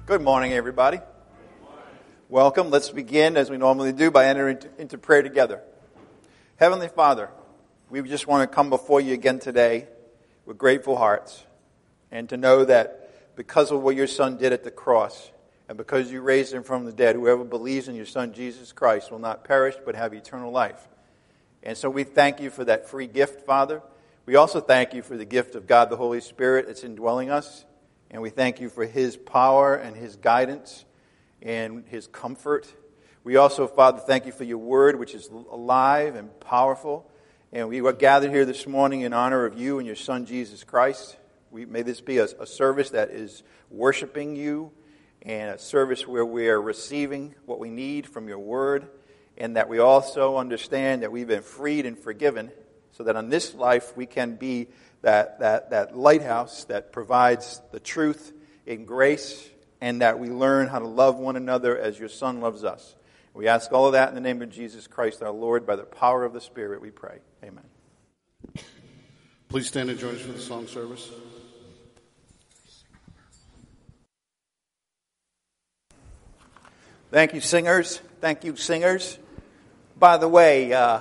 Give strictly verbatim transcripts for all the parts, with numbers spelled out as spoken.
Good morning, everybody. Good morning. Welcome. Let's begin, as we normally do, by entering into, into prayer together. Heavenly Father, we just want to come before you again today with grateful hearts, and to know that because of what your Son did at the cross, and because you raised him from the dead, whoever believes in your Son, Jesus Christ, will not perish but have eternal life. And so we thank you for that free gift, Father. We also thank you for the gift of God, the Holy Spirit, that's indwelling us. And we thank you for his power and his guidance and his comfort. We also, Father, thank you for your word, which is alive and powerful. And we are gathered here this morning in honor of you and your Son, Jesus Christ. We, may this be a, a service that is worshiping you, and a service where we are receiving what we need from your word, and that we also understand that we've been freed and forgiven, so that on this life we can be that, that, that lighthouse that provides the truth in grace, and that we learn how to love one another as your Son loves us. We ask all of that in the name of Jesus Christ our Lord. By the power of the Spirit we pray. Amen. Please stand and join us for the song service. Thank you, singers. Thank you, singers. By the way, uh,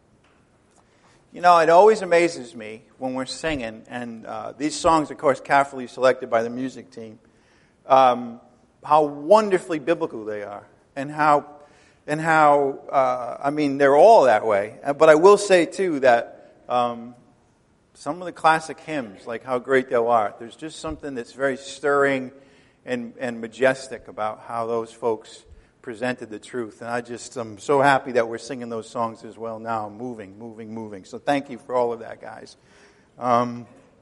you know, it always amazes me when we're singing, and uh, these songs, of course, carefully selected by the music team, um, how wonderfully biblical they are, and how, and how, uh, I mean, they're all that way. But I will say, too, that um, some of the classic hymns, like How Great Thou Art, there's just something that's very stirring and, and majestic about how those folks presented the truth. And I just am so happy that we're singing those songs as well now. Moving, moving, moving. So thank you for all of that, guys. Um,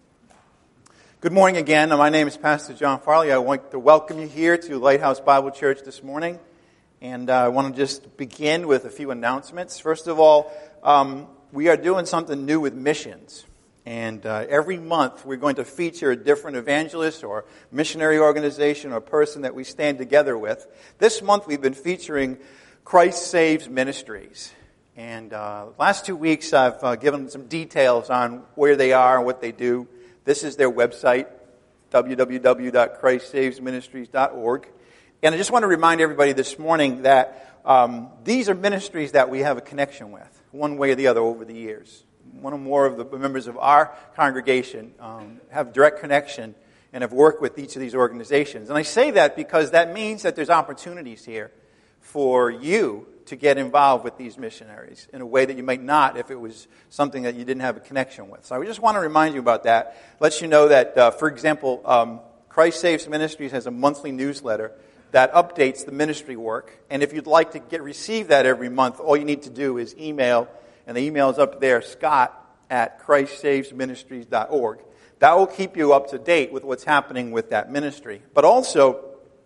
good morning again. My name is Pastor John Farley. I want to welcome you here to Lighthouse Bible Church this morning. And uh, I want to just begin with a few announcements. First of all, um, we are doing something new with missions. And uh, every month we're going to feature a different evangelist or missionary organization or person that we stand together with. This month we've been featuring Christ Saves Ministries. And uh, last two weeks I've uh, given some details on where they are and what they do. This is their website, w w w dot christ saves ministries dot org. And I just want to remind everybody this morning that um, these are ministries that we have a connection with, one way or the other, over the years. One or more of the members of our congregation um, have direct connection and have worked with each of these organizations. And I say that because that means that there's opportunities here for you to get involved with these missionaries in a way that you might not if it was something that you didn't have a connection with. So I just want to remind you about that. Let you know that, uh, for example, um, Christ Saves Ministries has a monthly newsletter that updates the ministry work. And if you'd like to get receive that every month, all you need to do is email. And the email is up there, Scott at christ saves ministries dot org. That will keep you up to date with what's happening with that ministry. But also,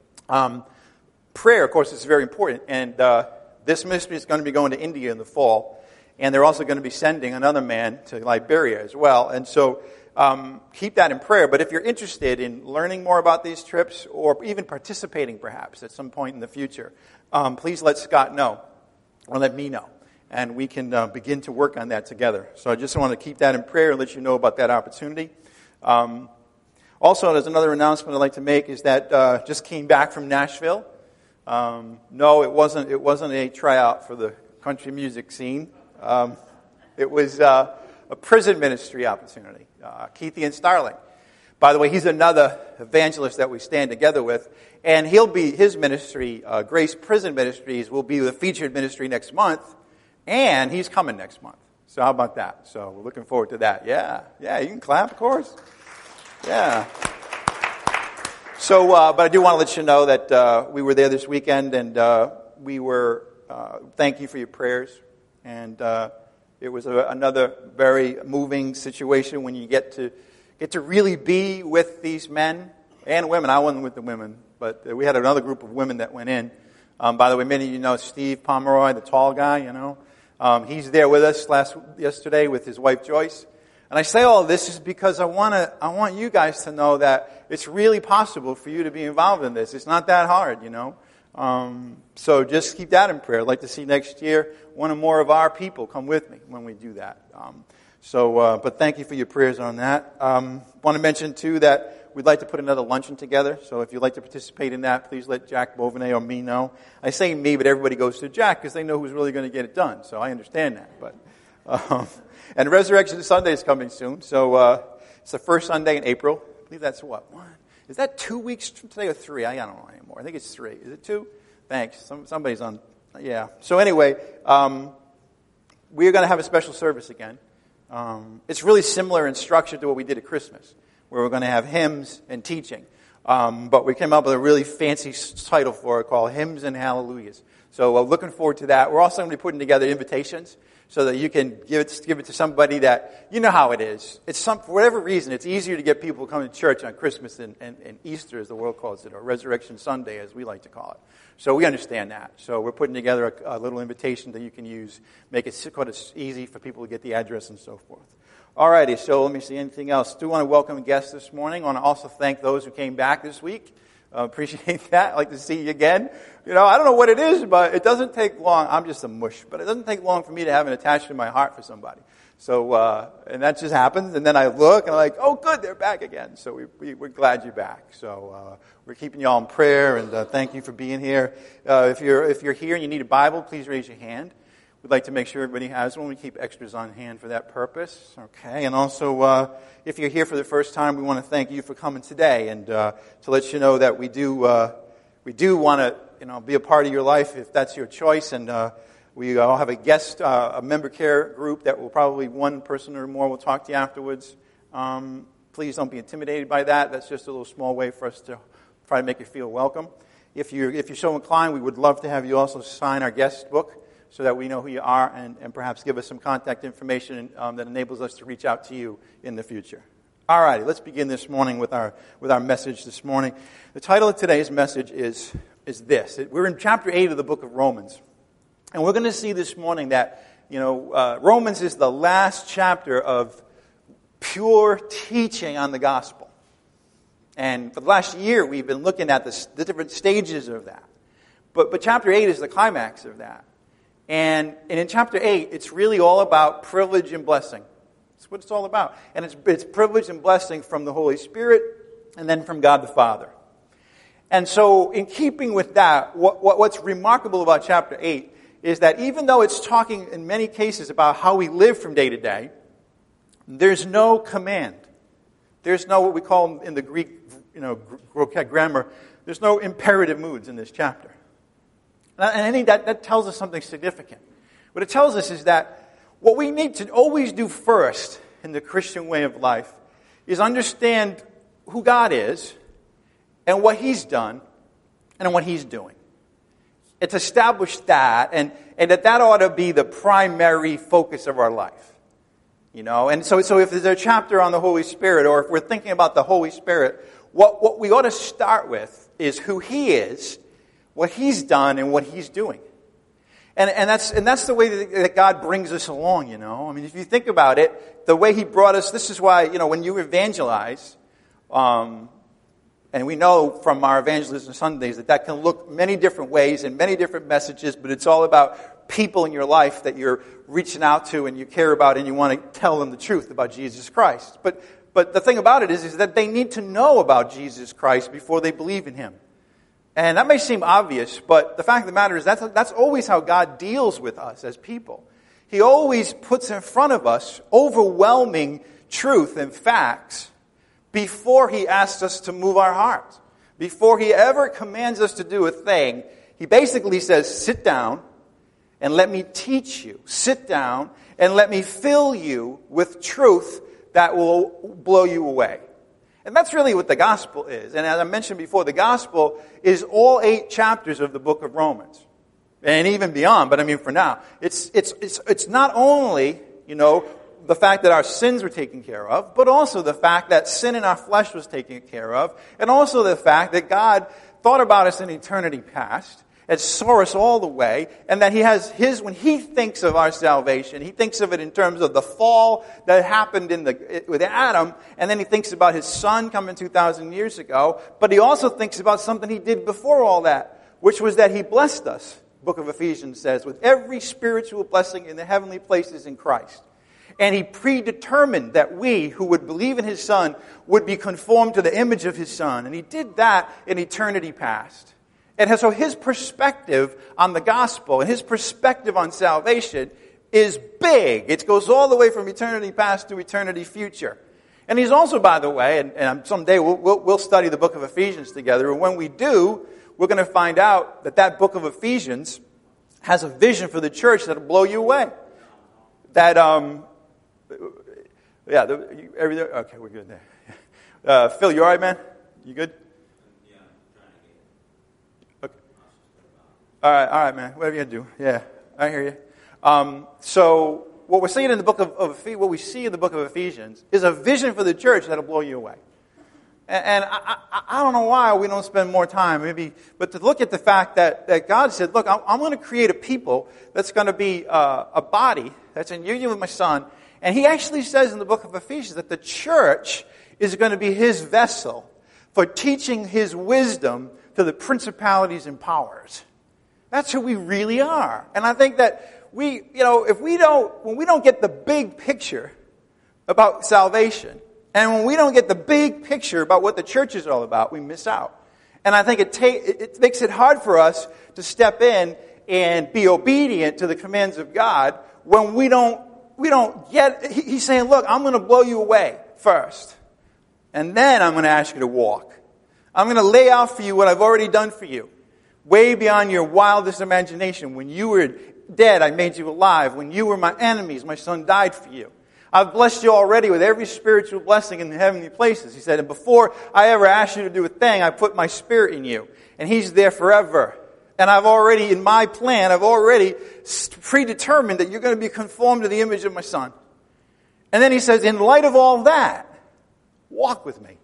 um, prayer, of course, is very important. And uh, this ministry is going to be going to India in the fall. And they're also going to be sending another man to Liberia as well. And so um, keep that in prayer. But if you're interested in learning more about these trips, or even participating perhaps at some point in the future, um, please let Scott know, or let me know. And we can uh, begin to work on that together. So I just want to keep that in prayer and let you know about that opportunity. Um, also, there's another announcement I'd like to make is that uh, just came back from Nashville. Um, no, it wasn't. It wasn't a tryout for the country music scene. Um, it was uh, a prison ministry opportunity. Uh, Keithian Starling. By the way, he's another evangelist that we stand together with, and he'll be his ministry, uh, Grace Prison Ministries, will be the featured ministry next month. And he's coming next month. So how about that? So we're looking forward to that. Yeah. Yeah, you can clap, of course. Yeah. So, uh, but I do want to let you know that uh, we were there this weekend, and uh, we were, uh, thank you for your prayers. And uh, it was a, another very moving situation when you get to get to really be with these men and women. I wasn't with the women, but we had another group of women that went in. Um, by the way, many of you know Steve Pomeroy, the tall guy, you know. Um, he's there with us last yesterday with his wife Joyce. And I say all of this is because I want to I want you guys to know that it's really possible for you to be involved in this. It's not that hard, you know. Um, so just keep that in prayer. I'd like to see next year one or more of our people come with me when we do that. Um, so, uh, but thank you for your prayers on that. Um, want to mention too that we'd like to put another luncheon together. So if you'd like to participate in that, please let Jack Bovenet or me know. I say me, but everybody goes to Jack because they know who's really going to get it done. So I understand that. But um, and Resurrection Sunday is coming soon. So uh, it's the first Sunday in April. I believe that's what? One. Is that two weeks from today or three? I don't know anymore. I think it's three. Is it two? Thanks. Some, somebody's on. Yeah. So anyway, um, we're going to have a special service again. Um, it's really similar in structure to what we did at Christmas, where we're going to have hymns and teaching. Um, but we came up with a really fancy title for it called Hymns and Hallelujahs. So we're looking forward to that. We're also going to be putting together invitations so that you can give it, give it to somebody that, you know how it is. It's some, for whatever reason, it's easier to get people to come to church on Christmas and, and, and Easter, as the world calls it, or Resurrection Sunday, as we like to call it. So we understand that. So we're putting together a, a little invitation that you can use, make it quite easy for people to get the address and so forth. Alrighty, so let me see anything else. Do want to welcome guests this morning. I want to also thank those who came back this week. Uh, appreciate that. I'd like to see you again. You know, I don't know what it is, but it doesn't take long. I'm just a mush, but it doesn't take long for me to have an attachment in my heart for somebody. So, uh, and that just happens, and then I look, and I'm like, oh, good, they're back again. So we, we, we're glad you're back. So uh, we're keeping you all in prayer, and uh, thank you for being here. Uh, if you're if you're here and you need a Bible, please raise your hand. We'd like to make sure everybody has one. We keep extras on hand for that purpose. Okay, and also, uh, if you're here for the first time, we want to thank you for coming today, and uh, to let you know that we do uh, we do want to you know be a part of your life if that's your choice, and uh, we all have a guest, uh, a member care group that will probably one person or more will talk to you afterwards. Um, please don't be intimidated by that. That's just a little small way for us to try to make you feel welcome. If you're if you're so inclined, we would love to have you also sign our guest book, so that we know who you are, and, and perhaps give us some contact information um, that enables us to reach out to you in the future. All righty, let's begin this morning with our with our message this morning. The title of today's message is is this. We're in chapter eight of the book of Romans, and we're going to see this morning that you know uh, Romans is the last chapter of pure teaching on the gospel. And for the last year, we've been looking at the, the different stages of that. But but chapter eight is the climax of that. And, and in chapter eight, it's really all about privilege and blessing. That's what it's all about. And it's, it's privilege and blessing from the Holy Spirit and then from God the Father. And so in keeping with that, what, what, what's remarkable about chapter eight is that even though it's talking in many cases about how we live from day to day, there's no command. There's no what we call in the Greek you know, grammar, there's no imperative moods in this chapter. And I think that, that tells us something significant. What it tells us is that what we need to always do first in the Christian way of life is understand who God is and what He's done and what He's doing. It's established that, and, and that that ought to be the primary focus of our life. You know, and so, so if there's a chapter on the Holy Spirit, or if we're thinking about the Holy Spirit, what, what we ought to start with is who He is, what He's done, and what He's doing. And, and that's and that's the way that, that God brings us along, you know. I mean, if you think about it, the way He brought us, this is why, you know, when you evangelize, um, and we know from our evangelism Sundays that that can look many different ways and many different messages, but it's all about people in your life that you're reaching out to and you care about and you want to tell them the truth about Jesus Christ. But but the thing about it is, is that they need to know about Jesus Christ before they believe in Him. And that may seem obvious, but the fact of the matter is that's, that's always how God deals with us as people. He always puts in front of us overwhelming truth and facts before He asks us to move our hearts. Before He ever commands us to do a thing, He basically says, sit down and let me teach you. Sit down and let me fill you with truth that will blow you away. And that's really what the gospel is. And as I mentioned before, the gospel is all eight chapters of the book of Romans. And even beyond, but I mean for now. It's it's it's it's not only, you know, the fact that our sins were taken care of, but also the fact that sin in our flesh was taken care of, and also the fact that God thought about us in eternity past, and saw us all the way, and that He has His, when He thinks of our salvation, He thinks of it in terms of the fall that happened in the with Adam, and then He thinks about His Son coming two thousand years ago, but He also thinks about something He did before all that, which was that He blessed us, the book of Ephesians says, with every spiritual blessing in the heavenly places in Christ. And he predetermined that we who would believe in his Son would be conformed to the image of his Son. And he did that in eternity past. And so his perspective on the gospel and his perspective on salvation is big. It goes all the way from eternity past to eternity future. And he's also, by the way, and, and someday we'll, we'll, we'll study the book of Ephesians together. And when we do, we're going to find out that that book of Ephesians has a vision for the church that'll blow you away. That, um, yeah, the, you, everything, okay, we're good there. Uh, Phil, you all right, man? You good? All right, all right, man. Whatever you got to do. Yeah, I hear you. Um, so what we're seeing in the book of, of what we see in the book of Ephesians is a vision for the church that'll blow you away. And, and I, I, I don't know why we don't spend more time, maybe, but to look at the fact that, that God said, look, I'm, I'm going to create a people that's going to be uh, a body that's in union with my Son. And he actually says in the book of Ephesians that the church is going to be his vessel for teaching his wisdom to the principalities and powers. That's who we really are. And I think that we, you know, if we don't, when we don't get the big picture about salvation, and when we don't get the big picture about what the church is all about, we miss out. And I think it, ta- it makes it hard for us to step in and be obedient to the commands of God when we don't, we don't get, he's saying, look, I'm going to blow you away first. And then I'm going to ask you to walk. I'm going to lay out for you what I've already done for you. Way beyond your wildest imagination. When you were dead, I made you alive. When you were my enemies, my Son died for you. I've blessed you already with every spiritual blessing in the heavenly places. He said, and before I ever asked you to do a thing, I put my Spirit in you. And He's there forever. And I've already, in my plan, I've already predetermined that you're going to be conformed to the image of my Son. And then He says, in light of all that, walk with me.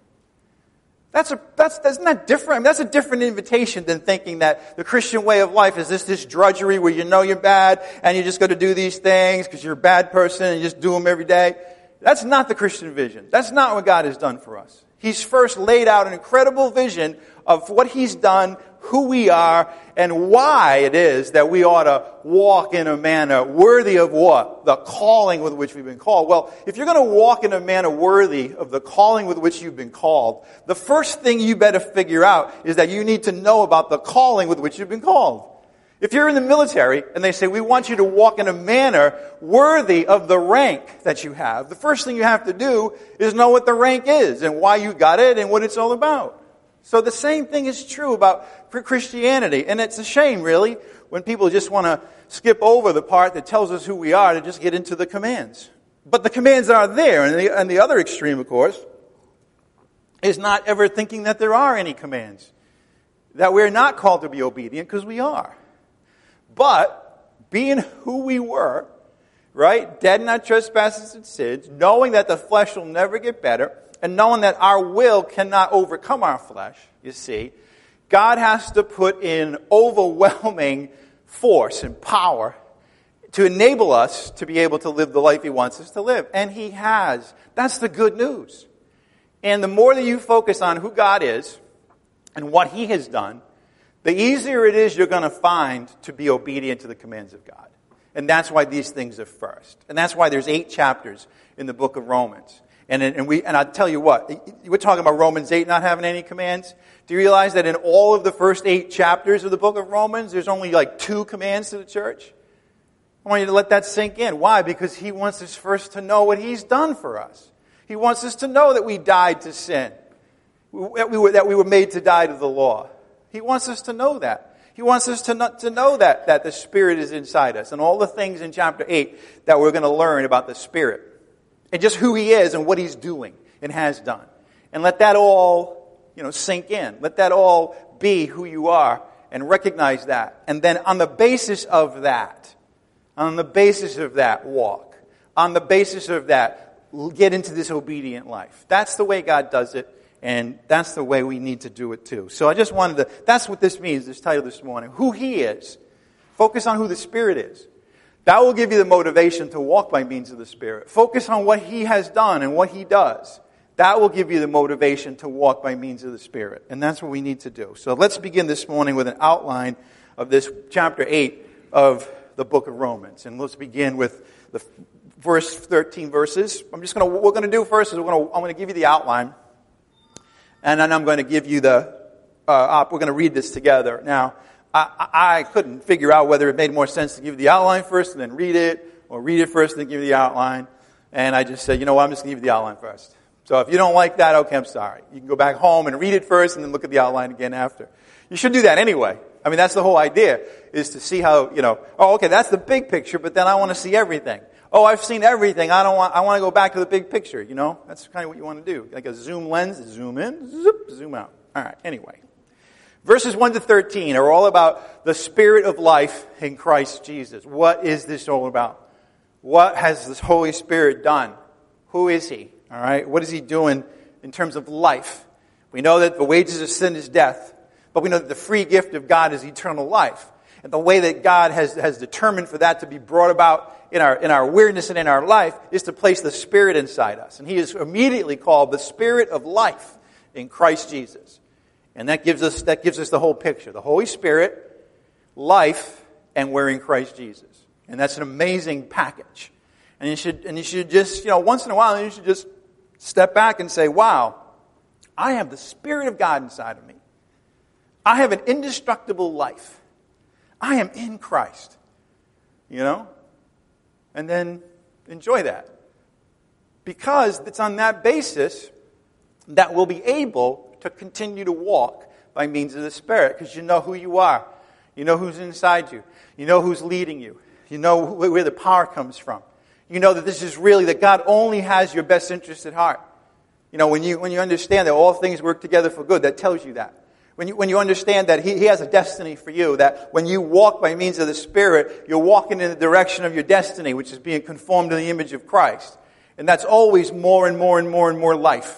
That's a, that's, that's not different. I mean, that's a different invitation than thinking that the Christian way of life is this, this drudgery where you know you're bad and you're just going to do these things because you're a bad person and you just do them every day. That's not the Christian vision. That's not what God has done for us. He's first laid out an incredible vision of what He's done, who we are, and why it is that we ought to walk in a manner worthy of what? The calling with which we've been called. Well, if you're going to walk in a manner worthy of the calling with which you've been called, the first thing you better figure out is that you need to know about the calling with which you've been called. If you're in the military and they say, we want you to walk in a manner worthy of the rank that you have, the first thing you have to do is know what the rank is and why you got it and what it's all about. So the same thing is true about Christianity. And it's a shame, really, when people just want to skip over the part that tells us who we are to just get into the commands. But the commands are there. And the, and the other extreme, of course, is not ever thinking that there are any commands. That we're not called to be obedient, because we are. But being who we were, right, dead in our trespasses and sins, knowing that the flesh will never get better, and knowing that our will cannot overcome our flesh, you see, God has to put in overwhelming force and power to enable us to be able to live the life He wants us to live. And He has. That's the good news. And the more that you focus on who God is and what He has done, the easier it is you're going to find to be obedient to the commands of God. And that's why these things are first. And that's why there's eight chapters in the book of Romans. And, and we and I'll tell you what, we're talking about Romans eight not having any commands. Do you realize that in all of the first eight chapters of the book of Romans, there's only like two commands to the church? I want you to let that sink in. Why? Because He wants us first to know what He's done for us. He wants us to know that we died to sin, that we were, that we were made to die to the law. He wants us to know that. He wants us to know, to know that, that the Spirit is inside us and all the things in chapter eight that we're going to learn about the Spirit. And just who He is and what He's doing and has done. And let that all, you know, sink in. Let that all be who you are and recognize that. And then on the basis of that, on the basis of that, walk. On the basis of that, get into this obedient life. That's the way God does it. And that's the way we need to do it too. So I just wanted to, that's what this means, this title this morning. Who He is. Focus on who the Spirit is. That will give you the motivation to walk by means of the Spirit. Focus on what He has done and what He does. That will give you the motivation to walk by means of the Spirit. And that's what we need to do. So let's begin this morning with an outline of this chapter eight of the book of Romans. And let's begin with the verse thirteen verses. I'm just going to, what we're going to do first is we're going to, I'm going to give you the outline. And then I'm going to give you the, uh, op, we're going to read this together. Now, I, I couldn't figure out whether it made more sense to give you the outline first and then read it, or read it first and then give you the outline. And I just said, you know what, I'm just going to give you the outline first. So if you don't like that, okay, I'm sorry. You can go back home and read it first and then look at the outline again after. You should do that anyway. I mean, that's the whole idea, is to see how, you know, oh, okay, that's the big picture, but then I want to see everything. Oh, I've seen everything. I don't want, I want to go back to the big picture, you know? That's kind of what you want to do. Like a zoom lens, zoom in, zoop, zoom out. All right, anyway. Verses one to thirteen are all about the Spirit of life in Christ Jesus. What is this all about? What has this Holy Spirit done? Who is He? All right, what is He doing in terms of life? We know that the wages of sin is death, but we know that the free gift of God is eternal life. And the way that God has, has determined for that to be brought about in our, in our awareness and in our life is to place the Spirit inside us. And He is immediately called the Spirit of life in Christ Jesus. And that gives us, that gives us the whole picture. The Holy Spirit, life, and we're in Christ Jesus. And that's an amazing package. And you should, and you should just, you know, once in a while, you should just step back and say, wow, I have the Spirit of God inside of me. I have an indestructible life. I am in Christ. You know? And then enjoy that. Because it's on that basis that we'll be able to continue to walk by means of the Spirit. Because you know who you are. You know who's inside you. You know who's leading you. You know where the power comes from. You know that this is really, that God only has your best interest at heart. You know, when you when you understand that all things work together for good, that tells you that. When you when you understand that He, he has a destiny for you, that when you walk by means of the Spirit, you're walking in the direction of your destiny, which is being conformed to the image of Christ. And that's always more and more and more and more life.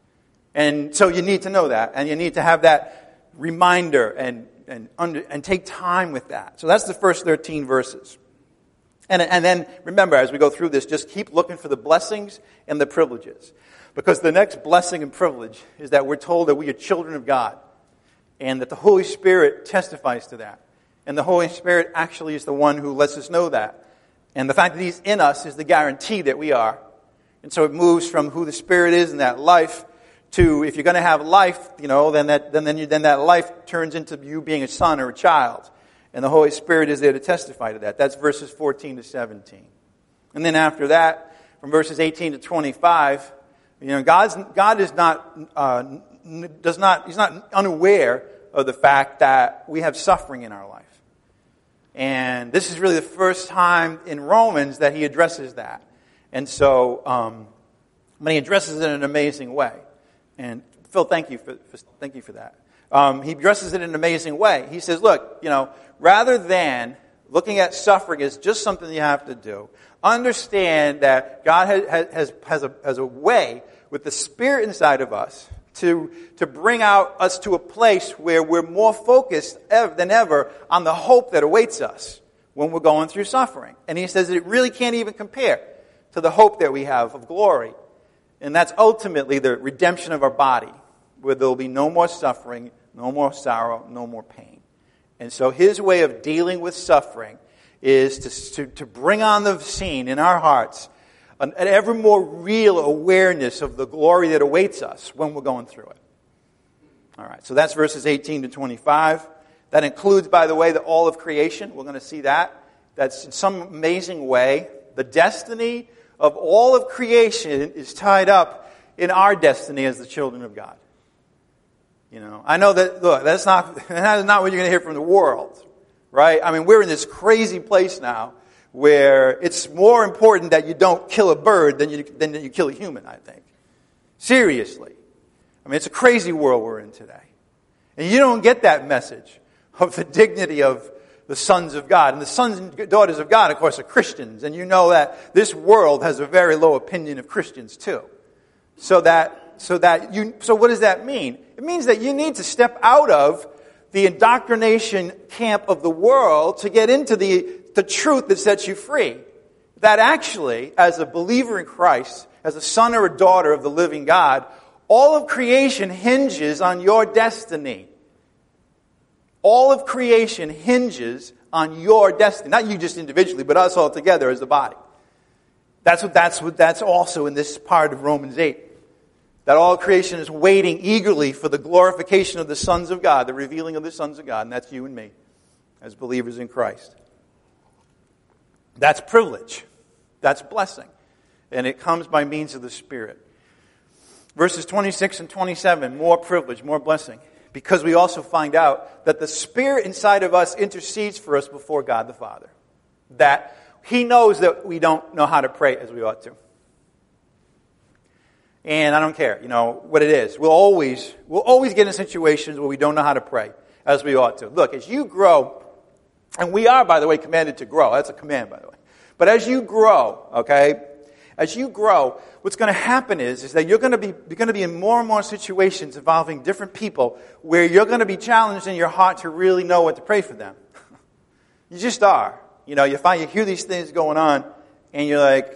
And so you need to know that, and you need to have that reminder and and under, and take time with that. So that's the first thirteen verses. And, and then, remember, as we go through this, just keep looking for the blessings and the privileges. Because the next blessing and privilege is that we're told that we are children of God. And that the Holy Spirit testifies to that. And the Holy Spirit actually is the one who lets us know that. And the fact that He's in us is the guarantee that we are. And so it moves from who the Spirit is in that life to, if you're going to have life, you know, then that then then, you, then that life turns into you being a son or a child. And the Holy Spirit is there to testify to that. That's verses fourteen to seventeen. And then after that, from verses eighteen to twenty-five, you know, God's, God is not, uh, does not, He's not unaware of the fact that we have suffering in our life. And this is really the first time in Romans that He addresses that. And so, um, when He addresses it in an amazing way. And Phil, thank you for, for thank you for that. Um, he addresses it in an amazing way. He says, look, you know, rather than looking at suffering as just something you have to do, understand that God has, has, has, a, has a way with the Spirit inside of us to, to bring out us to a place where we're more focused ever, than ever on the hope that awaits us when we're going through suffering. And he says that it really can't even compare to the hope that we have of glory. And that's ultimately the redemption of our body, where there will be no more suffering, no more sorrow, no more pain. And so His way of dealing with suffering is to, to, to bring on the scene in our hearts an, an ever more real awareness of the glory that awaits us when we're going through it. All right, so that's verses eighteen to twenty-five. That includes, by the way, the all of creation. We're going to see that. That's in some amazing way. The destiny of all of creation is tied up in our destiny as the children of God. You know, I know that, look, that's not, that is not what you're going to hear from the world, right? I mean, we're in this crazy place now where it's more important that you don't kill a bird than you, than that you kill a human, I think. Seriously. I mean, it's a crazy world we're in today. And you don't get that message of the dignity of the sons of God. And the sons and daughters of God, of course, are Christians. And you know that this world has a very low opinion of Christians, too. So that So that you, so what does that mean? It means that you need to step out of the indoctrination camp of the world to get into the, the truth that sets you free. That actually, as a believer in Christ, as a son or a daughter of the living God, all of creation hinges on your destiny. All of creation hinges on your destiny. Not you just individually, but us all together as a body. That's what that's what that's also in this part of Romans eight. That all creation is waiting eagerly for the glorification of the sons of God, the revealing of the sons of God, and that's you and me as believers in Christ. That's privilege. That's blessing. And it comes by means of the Spirit. Verses twenty-six and twenty-seven, more privilege, more blessing. Because we also find out that the Spirit inside of us intercedes for us before God the Father. That He knows that we don't know how to pray as we ought to. And I don't care, you know, what it is. We'll always, we'll always get in situations where we don't know how to pray as we ought to. Look, as you grow, and we are, by the way, commanded to grow. That's a command, by the way. But as you grow, okay, as you grow, what's going to happen is, is that you're going to be you're going to be in more and more situations involving different people where you're going to be challenged in your heart to really know what to pray for them. You just are. You know, you find you hear these things going on, and you're like,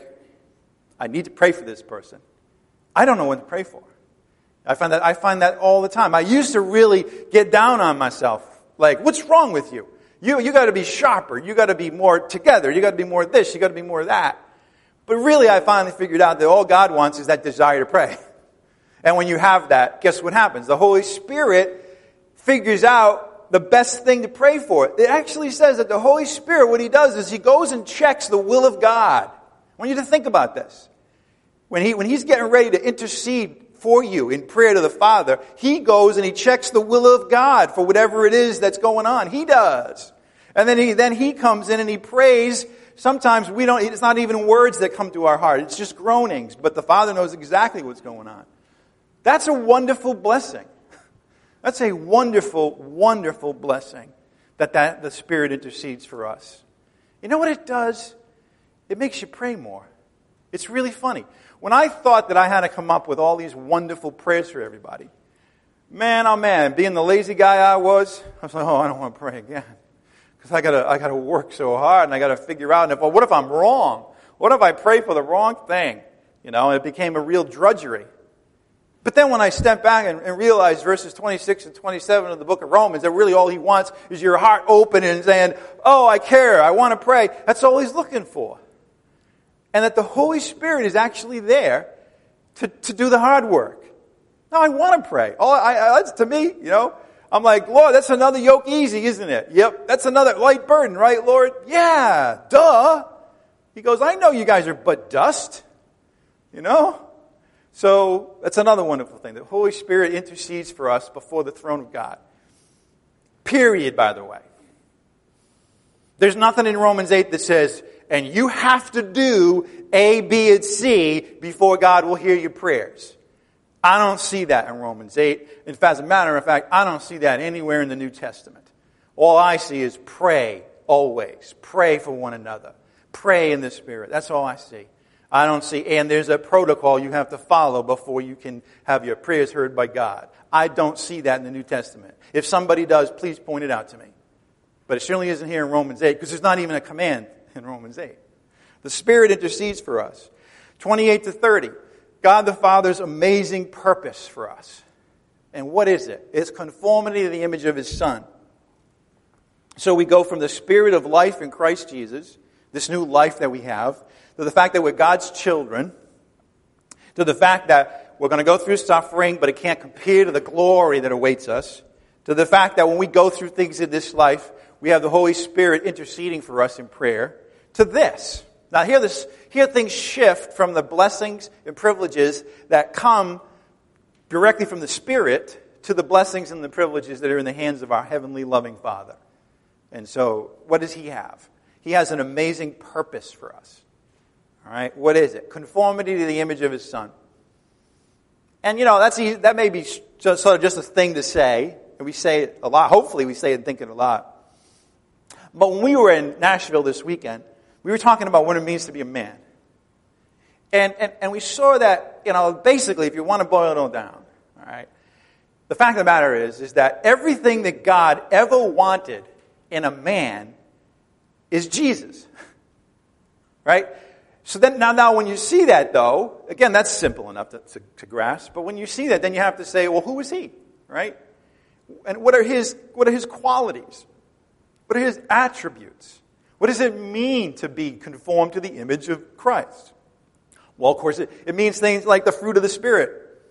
I need to pray for this person. I don't know what to pray for. I find that I find that all the time. I used to really get down on myself. Like, what's wrong with you? You you got to be sharper. You got to be more together. You got to be more this. You got to be more that. But really, I finally figured out that all God wants is that desire to pray. And when you have that, guess what happens? The Holy Spirit figures out the best thing to pray for. It actually says that the Holy Spirit, what He does is He goes and checks the will of God. I want you to think about this. When he when He's getting ready to intercede for you in prayer to the Father, He goes and He checks the will of God for whatever it is that's going on. He does. And then he then he comes in and He prays. Sometimes we don't, it's not even words that come to our heart. It's just groanings. But the Father knows exactly what's going on. That's a wonderful blessing. That's a wonderful, wonderful blessing that, that the Spirit intercedes for us. You know what it does? It makes you pray more. It's really funny. When I thought that I had to come up with all these wonderful prayers for everybody, man, oh man, being the lazy guy I was, I was like, oh, I don't want to pray again. Because I gotta, I gotta work so hard, and I gotta figure out, and if, well, what if I'm wrong? What if I pray for the wrong thing? You know, and it became a real drudgery. But then when I stepped back and, and realized verses twenty-six and twenty-seven of the book of Romans, that really all He wants is your heart open and saying, oh, I care, I want to pray. That's all He's looking for. And that the Holy Spirit is actually there to, to do the hard work. Now, I want to pray. Oh, I, I, that's to me, you know. I'm like, Lord, that's another yoke easy, isn't it? Yep, that's another light burden, right, Lord? Yeah, duh. He goes, I know you guys are but dust, you know? So that's another wonderful thing. The Holy Spirit intercedes for us before the throne of God. Period, by the way. There's nothing in Romans eight that says, and you have to do A, B, and C before God will hear your prayers. I don't see that in Romans eight. In fact, as a matter of fact, I don't see that anywhere in the New Testament. All I see is pray always. Pray for one another. Pray in the Spirit. That's all I see. I don't see, and there's a protocol you have to follow before you can have your prayers heard by God. I don't see that in the New Testament. If somebody does, please point it out to me. But it certainly isn't here in Romans eight, because there's not even a command in Romans eight. The Spirit intercedes for us. twenty-eight to thirty. God the Father's amazing purpose for us. And what is it? It's conformity to the image of His Son. So we go from the Spirit of life in Christ Jesus, this new life that we have, to the fact that we're God's children, to the fact that we're going to go through suffering, but it can't compare to the glory that awaits us, to the fact that when we go through things in this life, we have the Holy Spirit interceding for us in prayer, to this. Now here, this, here things shift from the blessings and privileges that come directly from the Spirit to the blessings and the privileges that are in the hands of our heavenly loving Father. And so, what does He have? He has an amazing purpose for us. All right, what is it? Conformity to the image of His Son. And you know, that's easy, that may be just, sort of just a thing to say, and we say it a lot. Hopefully we say it and think it a lot. But when we were in Nashville this weekend, we were talking about what it means to be a man. And, and, and we saw that, you know, basically, if you want to boil it all down, all right, the fact of the matter is, is that everything that God ever wanted in a man is Jesus. Right? So then, now, now when you see that, though, again, that's simple enough to, to, to grasp, but when you see that, then you have to say, well, who is He? Right? And what are His, what are His qualities? What are His attributes? What does it mean to be conformed to the image of Christ? Well, of course, it, it means things like the fruit of the Spirit.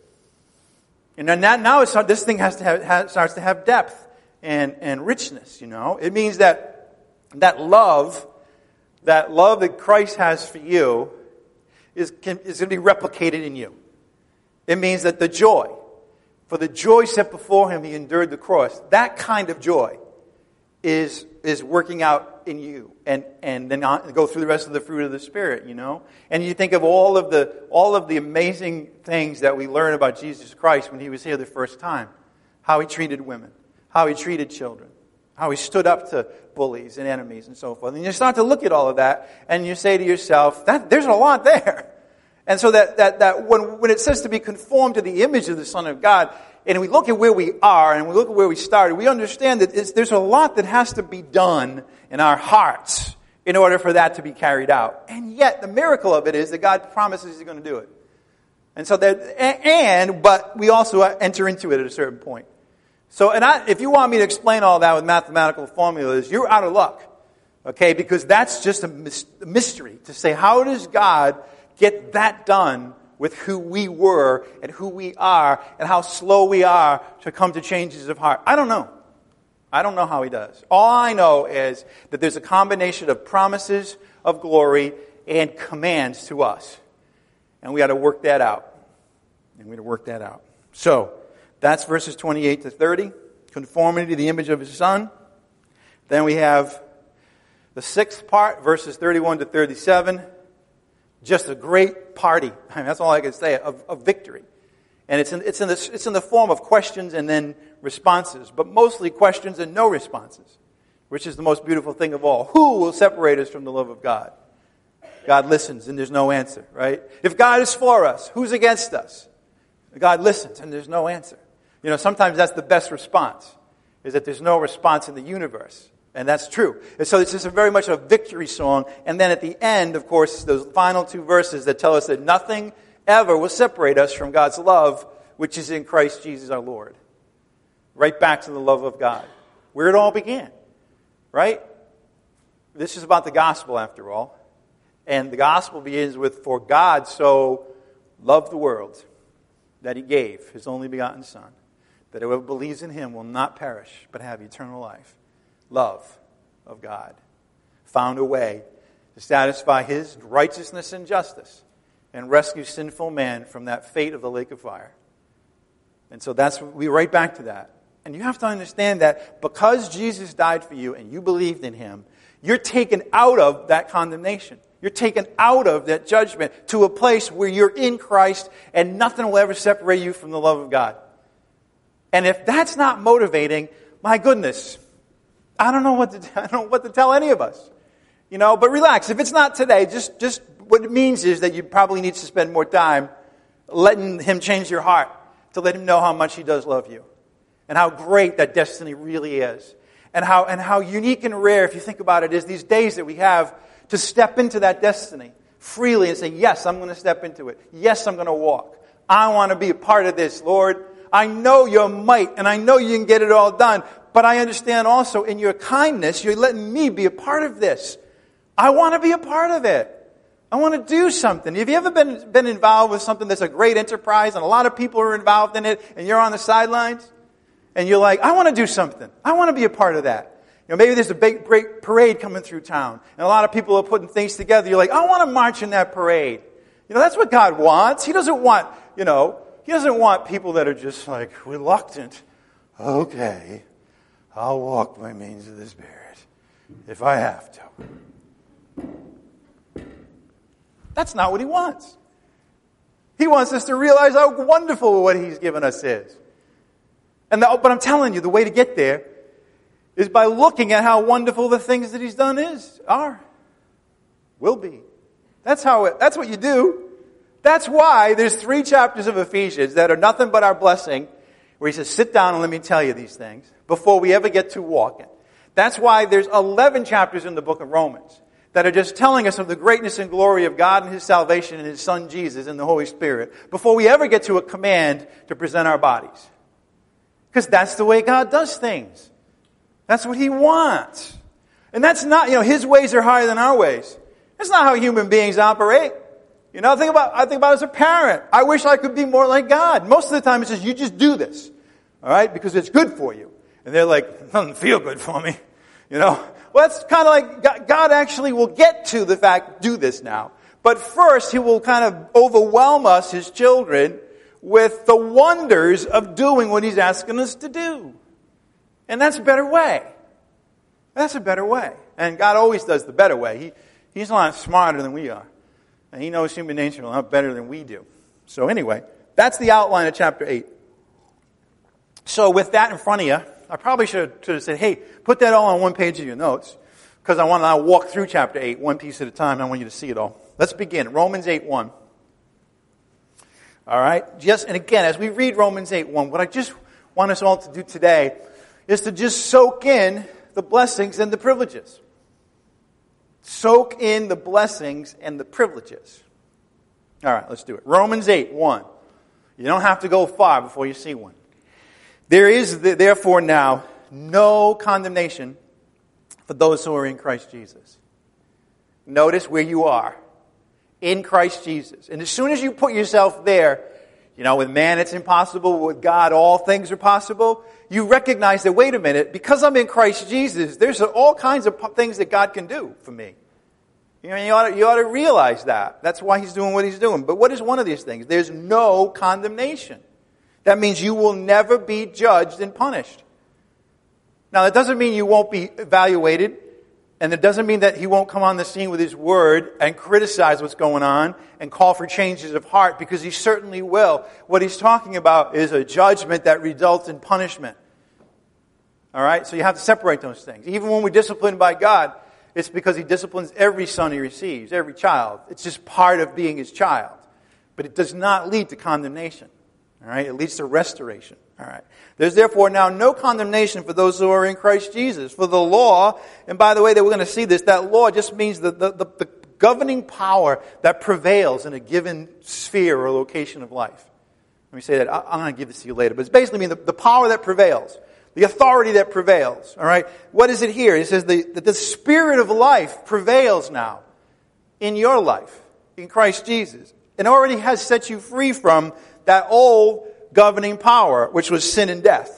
And then that, now it's, this thing has to have, has, starts to have depth and, and richness, you know. It means that that love, that love that Christ has for you is, can, is going to be replicated in you. It means that the joy, for the joy set before him, he endured the cross. That kind of joy is is working out in you, and and then on, go through the rest of the fruit of the Spirit, you know. And you think of all of the all of the amazing things that we learn about Jesus Christ when he was here the first time, how he treated women, how he treated children, how he stood up to bullies and enemies and so forth. And you start to look at all of that, and you say to yourself, that there's a lot there. And so that that that when when it says to be conformed to the image of the Son of God, and we look at where we are and we look at where we started, we understand that it's, there's a lot that has to be done in our hearts in order for that to be carried out. And yet, the miracle of it is that God promises he's going to do it. And so that, and, but we also enter into it at a certain point. So, and I, if you want me to explain all that with mathematical formulas, you're out of luck. Okay? Because that's just a mystery to say, how does God get that done with who we were and who we are and how slow we are to come to changes of heart? I don't know. I don't know how he does. All I know is that there's a combination of promises of glory and commands to us. And we got to work that out. And we got to work that out. So, that's verses twenty-eight to thirty. Conformity to the image of his Son. Then we have the sixth part, verses thirty-one to thirty-seven. Just a great party. I mean, that's all I can say, of, of victory. And it's in, it's, in the, it's in the form of questions and then responses, but mostly questions and no responses, which is the most beautiful thing of all. Who will separate us from the love of God? God listens and there's no answer, right? If God is for us, who's against us? God listens and there's no answer. You know, sometimes that's the best response, is that there's no response in the universe. And that's true. And so it's just a very much a victory song. And then at the end, of course, those final two verses that tell us that nothing ever will separate us from God's love, which is in Christ Jesus our Lord. Right back to the love of God, where it all began. Right? This is about the gospel, after all. And the gospel begins with, for God so loved the world that he gave his only begotten Son, that whoever believes in him will not perish, but have eternal life. Love of God found a way to satisfy his righteousness and justice and rescue sinful man from that fate of the lake of fire. And so that's, we right back to that. And you have to understand that because Jesus died for you and you believed in him, you're taken out of that condemnation. You're taken out of that judgment to a place where you're in Christ and nothing will ever separate you from the love of God. And if that's not motivating, my goodness, I don't know what to I don't know what to tell any of us. You know, but relax. If it's not today, just just what it means is that you probably need to spend more time letting him change your heart, to let him know how much he does love you and how great that destiny really is. And how and how unique and rare, if you think about it, is these days that we have to step into that destiny freely and say, yes, I'm going to step into it. Yes, I'm going to walk. I want to be a part of this, Lord. I know your might and I know you can get it all done. But I understand also in your kindness, you're letting me be a part of this. I want to be a part of it. I want to do something. Have you ever been, been involved with something that's a great enterprise and a lot of people are involved in it and you're on the sidelines? And you're like, I want to do something. I want to be a part of that. You know, maybe there's a big, great parade coming through town and a lot of people are putting things together. You're like, I want to march in that parade. You know, that's what God wants. He doesn't want, you know, he doesn't want people that are just like reluctant. Okay. I'll walk by means of the Spirit, if I have to. That's not what he wants. He wants us to realize how wonderful what he's given us is. And the, but I'm telling you, the way to get there is by looking at how wonderful the things that he's done is, are, will be. That's how it, that's what you do. That's why there's three chapters of Ephesians that are nothing but our blessing, where he says, sit down and let me tell you these things before we ever get to walking. That's why there's eleven chapters in the book of Romans that are just telling us of the greatness and glory of God and his salvation and his Son Jesus and the Holy Spirit before we ever get to a command to present our bodies. Because that's the way God does things. That's what he wants. And that's not, you know, his ways are higher than our ways. That's not how human beings operate. You know, I think about, I think about it as a parent. I wish I could be more like God. Most of the time it says, you just do this. All right? Because it's good for you. And they're like, it doesn't feel good for me. You know? Well, that's kind of like, God actually will get to the fact, do this now. But first, He will kind of overwhelm us, His children, with the wonders of doing what He's asking us to do. And that's a better way. That's a better way. And God always does the better way. He, he's a lot smarter than we are. And He knows human nature a lot better than we do. So anyway, that's the outline of chapter eight. So with that in front of you, I probably should, should have said, hey, put that all on one page of your notes. Because I want to now walk through chapter eight, one piece at a time. I want you to see it all. Let's begin. Romans eight one. All right? Just, and again, as we read Romans eight one, what I just want us all to do today is to just soak in the blessings and the privileges. Soak in the blessings and the privileges. All right, let's do it. Romans eight one. You don't have to go far before you see one. There is therefore now no condemnation for those who are in Christ Jesus. Notice where you are. In Christ Jesus. And as soon as you put yourself there, you know, with man it's impossible, with God all things are possible, you recognize that, wait a minute, because I'm in Christ Jesus, there's all kinds of things that God can do for me. You know, you ought to, you ought to realize that. That's why He's doing what He's doing. But what is one of these things? There's no condemnation. That means you will never be judged and punished. Now, that doesn't mean you won't be evaluated, and it doesn't mean that He won't come on the scene with His Word and criticize what's going on and call for changes of heart, because He certainly will. What He's talking about is a judgment that results in punishment. All right? So you have to separate those things. Even when we're disciplined by God, it's because He disciplines every son He receives, every child. It's just part of being His child. But it does not lead to condemnation. All right? It leads to restoration. All right. There's therefore now no condemnation for those who are in Christ Jesus. For the law, and by the way, that we're going to see this, that law just means the, the, the, the governing power that prevails in a given sphere or location of life. Let me say that. I, I'm going to give this to you later. But it's basically mean the, the power that prevails. The authority that prevails. All right. What is it here? It says the, that the Spirit of life prevails now in your life, in Christ Jesus. And already has set you free from that old governing power, which was sin and death.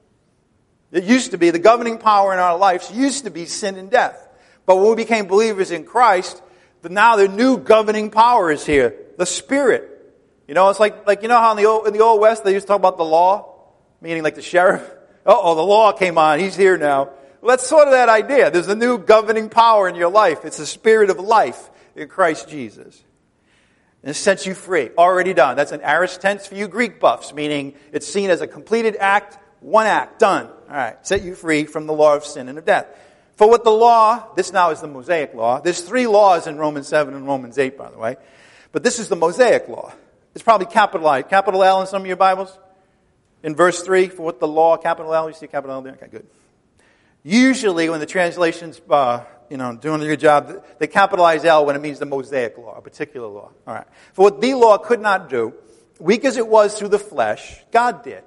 It used to be, the governing power in our lives used to be sin and death. But when we became believers in Christ, the, now the new governing power is here. The Spirit. You know, it's like, like you know how in the old, in the Old West they used to talk about the law? Meaning like the sheriff. Uh-oh, the law came on. He's here now. Well, that's sort of that idea. There's a new governing power in your life. It's the Spirit of life in Christ Jesus. And it sets you free. Already done. That's an aorist tense for you Greek buffs, meaning it's seen as a completed act, one act, done. All right. Set you free from the law of sin and of death. For what the law, this now is the Mosaic law. There's three laws in Romans seven and Romans eight, by the way. But this is the Mosaic law. It's probably capitalized. Capital L in some of your Bibles. In verse three, for what the law, capital L, you see capital L there? Okay, good. Usually when the translations, uh, you know, doing your job, they capitalize L when it means the Mosaic law, a particular law. All right. For what the law could not do, weak as it was through the flesh, God did.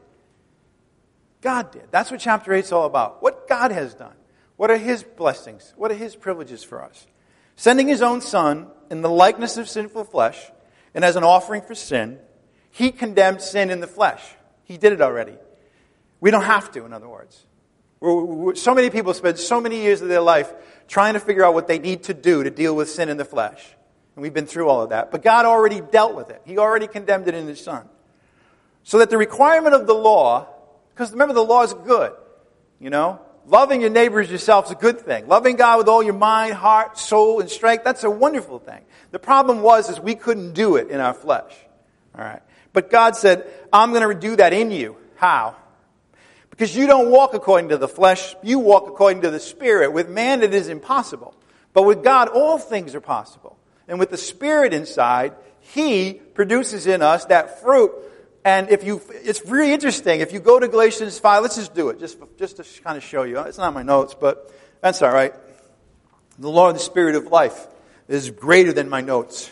God did. That's what chapter eight is all about. What God has done. What are His blessings? What are His privileges for us? Sending His own Son in the likeness of sinful flesh and as an offering for sin, He condemned sin in the flesh. He did it already. We don't have to, in other words. We're, we're, so many people spend so many years of their life trying to figure out what they need to do to deal with sin in the flesh. And we've been through all of that. But God already dealt with it. He already condemned it in His Son. So that the requirement of the law, because remember the law is good, you know? Loving your neighbor as yourself is a good thing. Loving God with all your mind, heart, soul, and strength, that's a wonderful thing. The problem was is we couldn't do it in our flesh. All right. But God said, I'm going to do that in you. How? Because you don't walk according to the flesh, you walk according to the Spirit. With man it is impossible. But with God all things are possible. And with the Spirit inside, He produces in us that fruit. And if you, it's really interesting. If you go to Galatians five, let's just do it, just, just to kind of show you. It's not in my notes, but that's all right. The law of the Spirit of life is greater than my notes.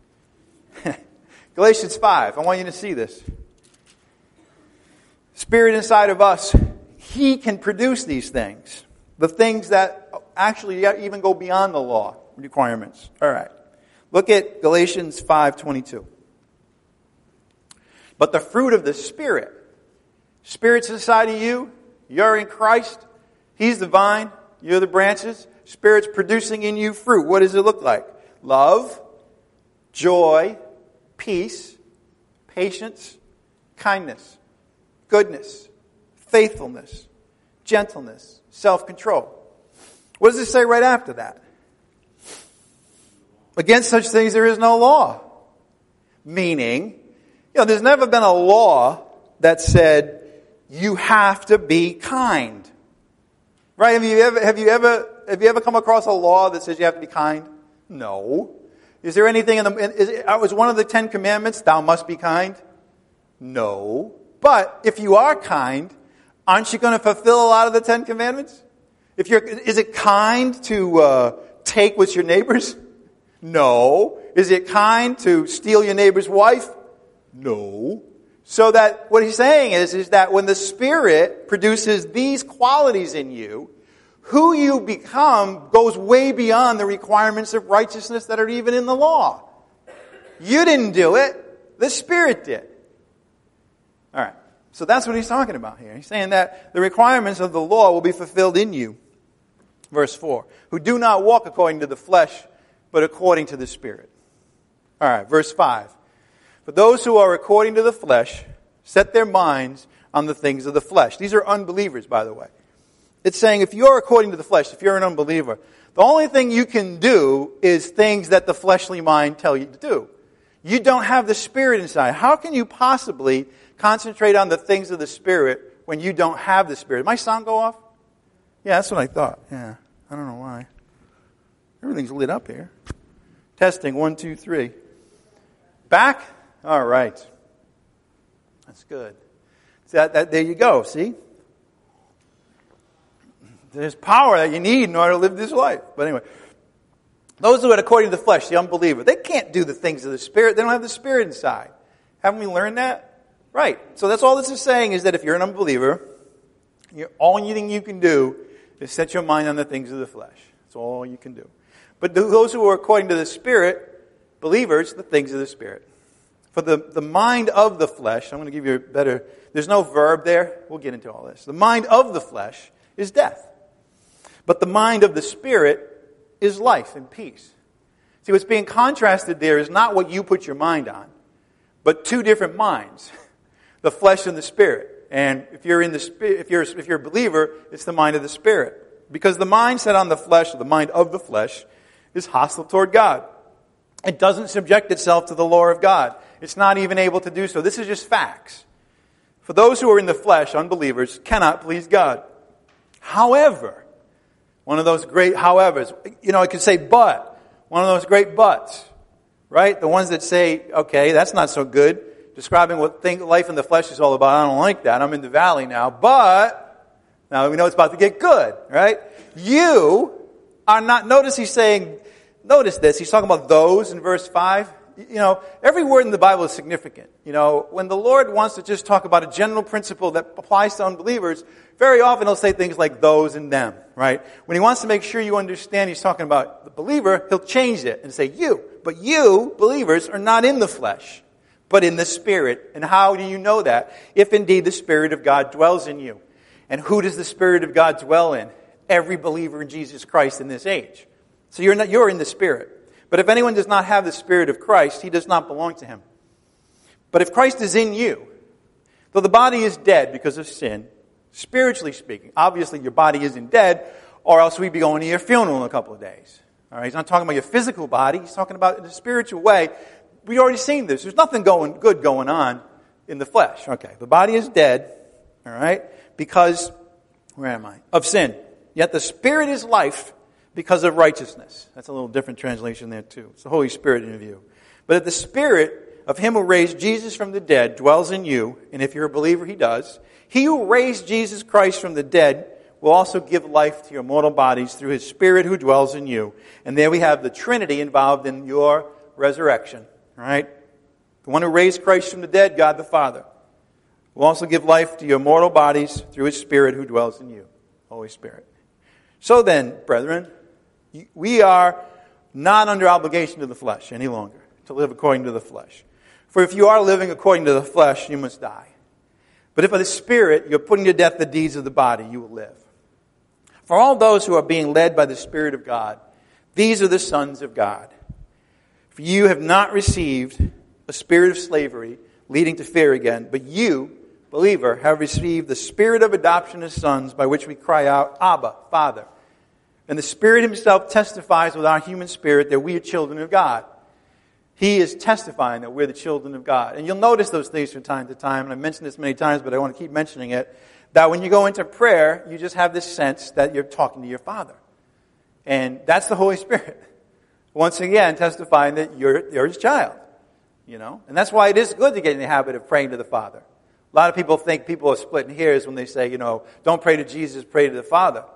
Galatians five, I want you to see this. Spirit inside of us, He can produce these things. The things that actually even go beyond the law requirements. All right. Look at Galatians five twenty-two. But the fruit of the Spirit. Spirit's inside of you. You're in Christ. He's the vine. You're the branches. Spirit's producing in you fruit. What does it look like? Love, joy, peace, patience, kindness, goodness, faithfulness, gentleness, self-control. What does it say right after that? Against such things there is no law. Meaning, you know, there's never been a law that said you have to be kind. Right? Have you ever have you ever have you ever come across a law that says you have to be kind? No. Is there anything in the is it, was one of the Ten Commandments, thou must be kind? No. But if you are kind, aren't you going to fulfill a lot of the Ten Commandments? If you're, is it kind to uh, take what's your neighbor's? No. Is it kind to steal your neighbor's wife? No. So that what he's saying is, is that when the Spirit produces these qualities in you, who you become goes way beyond the requirements of righteousness that are even in the law. You didn't do it. The Spirit did. All right. So that's what he's talking about here. He's saying that the requirements of the law will be fulfilled in you. Verse four. Who do not walk according to the flesh, but according to the Spirit. All right. Verse five. For those who are according to the flesh set their minds on the things of the flesh. These are unbelievers, by the way. It's saying if you're according to the flesh, if you're an unbeliever, the only thing you can do is things that the fleshly mind tell you to do. You don't have the Spirit inside. How can you possibly concentrate on the things of the Spirit when you don't have the Spirit? Did my sound go off? Yeah, that's what I thought. Yeah, I don't know why. Everything's lit up here. Testing, one, two, three. Back? All right. That's good. So that, that, there you go, see? There's power that you need in order to live this life. But anyway, those who are according to the flesh, the unbeliever, they can't do the things of the Spirit. They don't have the Spirit inside. Haven't we learned that? Right. So that's all this is saying is that if you're an unbeliever, you're, all anything you can do is set your mind on the things of the flesh. That's all you can do. But those who are according to the Spirit, believers, the things of the Spirit. For the, the mind of the flesh, I'm going to give you a better, there's no verb there. We'll get into all this. The mind of the flesh is death. But the mind of the Spirit is life and peace. See, what's being contrasted there is not what you put your mind on, but two different minds. The flesh and the Spirit. And if you're in the spirit, if you're if you're a believer, it's the mind of the Spirit. Because the mind set on the flesh, or the mind of the flesh, is hostile toward God. It doesn't subject itself to the law of God. It's not even able to do so. This is just facts. For those who are in the flesh, unbelievers, cannot please God. However, one of those great howevers, you know, I could say but, one of those great buts, right? The ones that say, okay, that's not so good, describing what thing, life in the flesh is all about. I don't like that. I'm in the valley now, but now we know it's about to get good, right? You are not, notice he's saying, notice this, he's talking about those in verse five. You know, every word in the Bible is significant. You know, when the Lord wants to just talk about a general principle that applies to unbelievers, very often he'll say things like those and them, right? When he wants to make sure you understand he's talking about the believer, he'll change it and say you. But you, believers, are not in the flesh, but in the Spirit. And how do you know that? If indeed the Spirit of God dwells in you. And who does the Spirit of God dwell in? Every believer in Jesus Christ in this age. So you're not, you're in the Spirit. But if anyone does not have the Spirit of Christ, he does not belong to him. But if Christ is in you, though the body is dead because of sin, spiritually speaking, obviously your body isn't dead, or else we'd be going to your funeral in a couple of days. All right, he's not talking about your physical body. He's talking about in a spiritual way. We've already seen this. There's nothing going good going on in the flesh. Okay, the body is dead, all right, because, where am I? Of sin. Yet the Spirit is life because of righteousness. That's a little different translation there too. It's the Holy Spirit in view. But if the Spirit of Him who raised Jesus from the dead dwells in you, and if you're a believer, He does, He who raised Jesus Christ from the dead will also give life to your mortal bodies through His Spirit who dwells in you. And there we have the Trinity involved in your resurrection. Right? The one who raised Christ from the dead, God the Father, will also give life to your mortal bodies through His Spirit who dwells in you. Holy Spirit. So then, brethren, we are not under obligation to the flesh any longer, to live according to the flesh. For if you are living according to the flesh, you must die. But if by the Spirit you're putting to death the deeds of the body, you will live. For all those who are being led by the Spirit of God, these are the sons of God. For you have not received a spirit of slavery, leading to fear again, but you, believer, have received the Spirit of adoption as sons, by which we cry out, Abba, Father. And the Spirit Himself testifies with our human spirit that we are children of God. He is testifying that we're the children of God. And you'll notice those things from time to time, and I mentioned this many times, but I want to keep mentioning it, that when you go into prayer, you just have this sense that you're talking to your Father. And that's the Holy Spirit. Once again, testifying that you're, you're His child. You know? And that's why it is good to get in the habit of praying to the Father. A lot of people think people are splitting hairs when they say, you know, don't pray to Jesus, pray to the Father.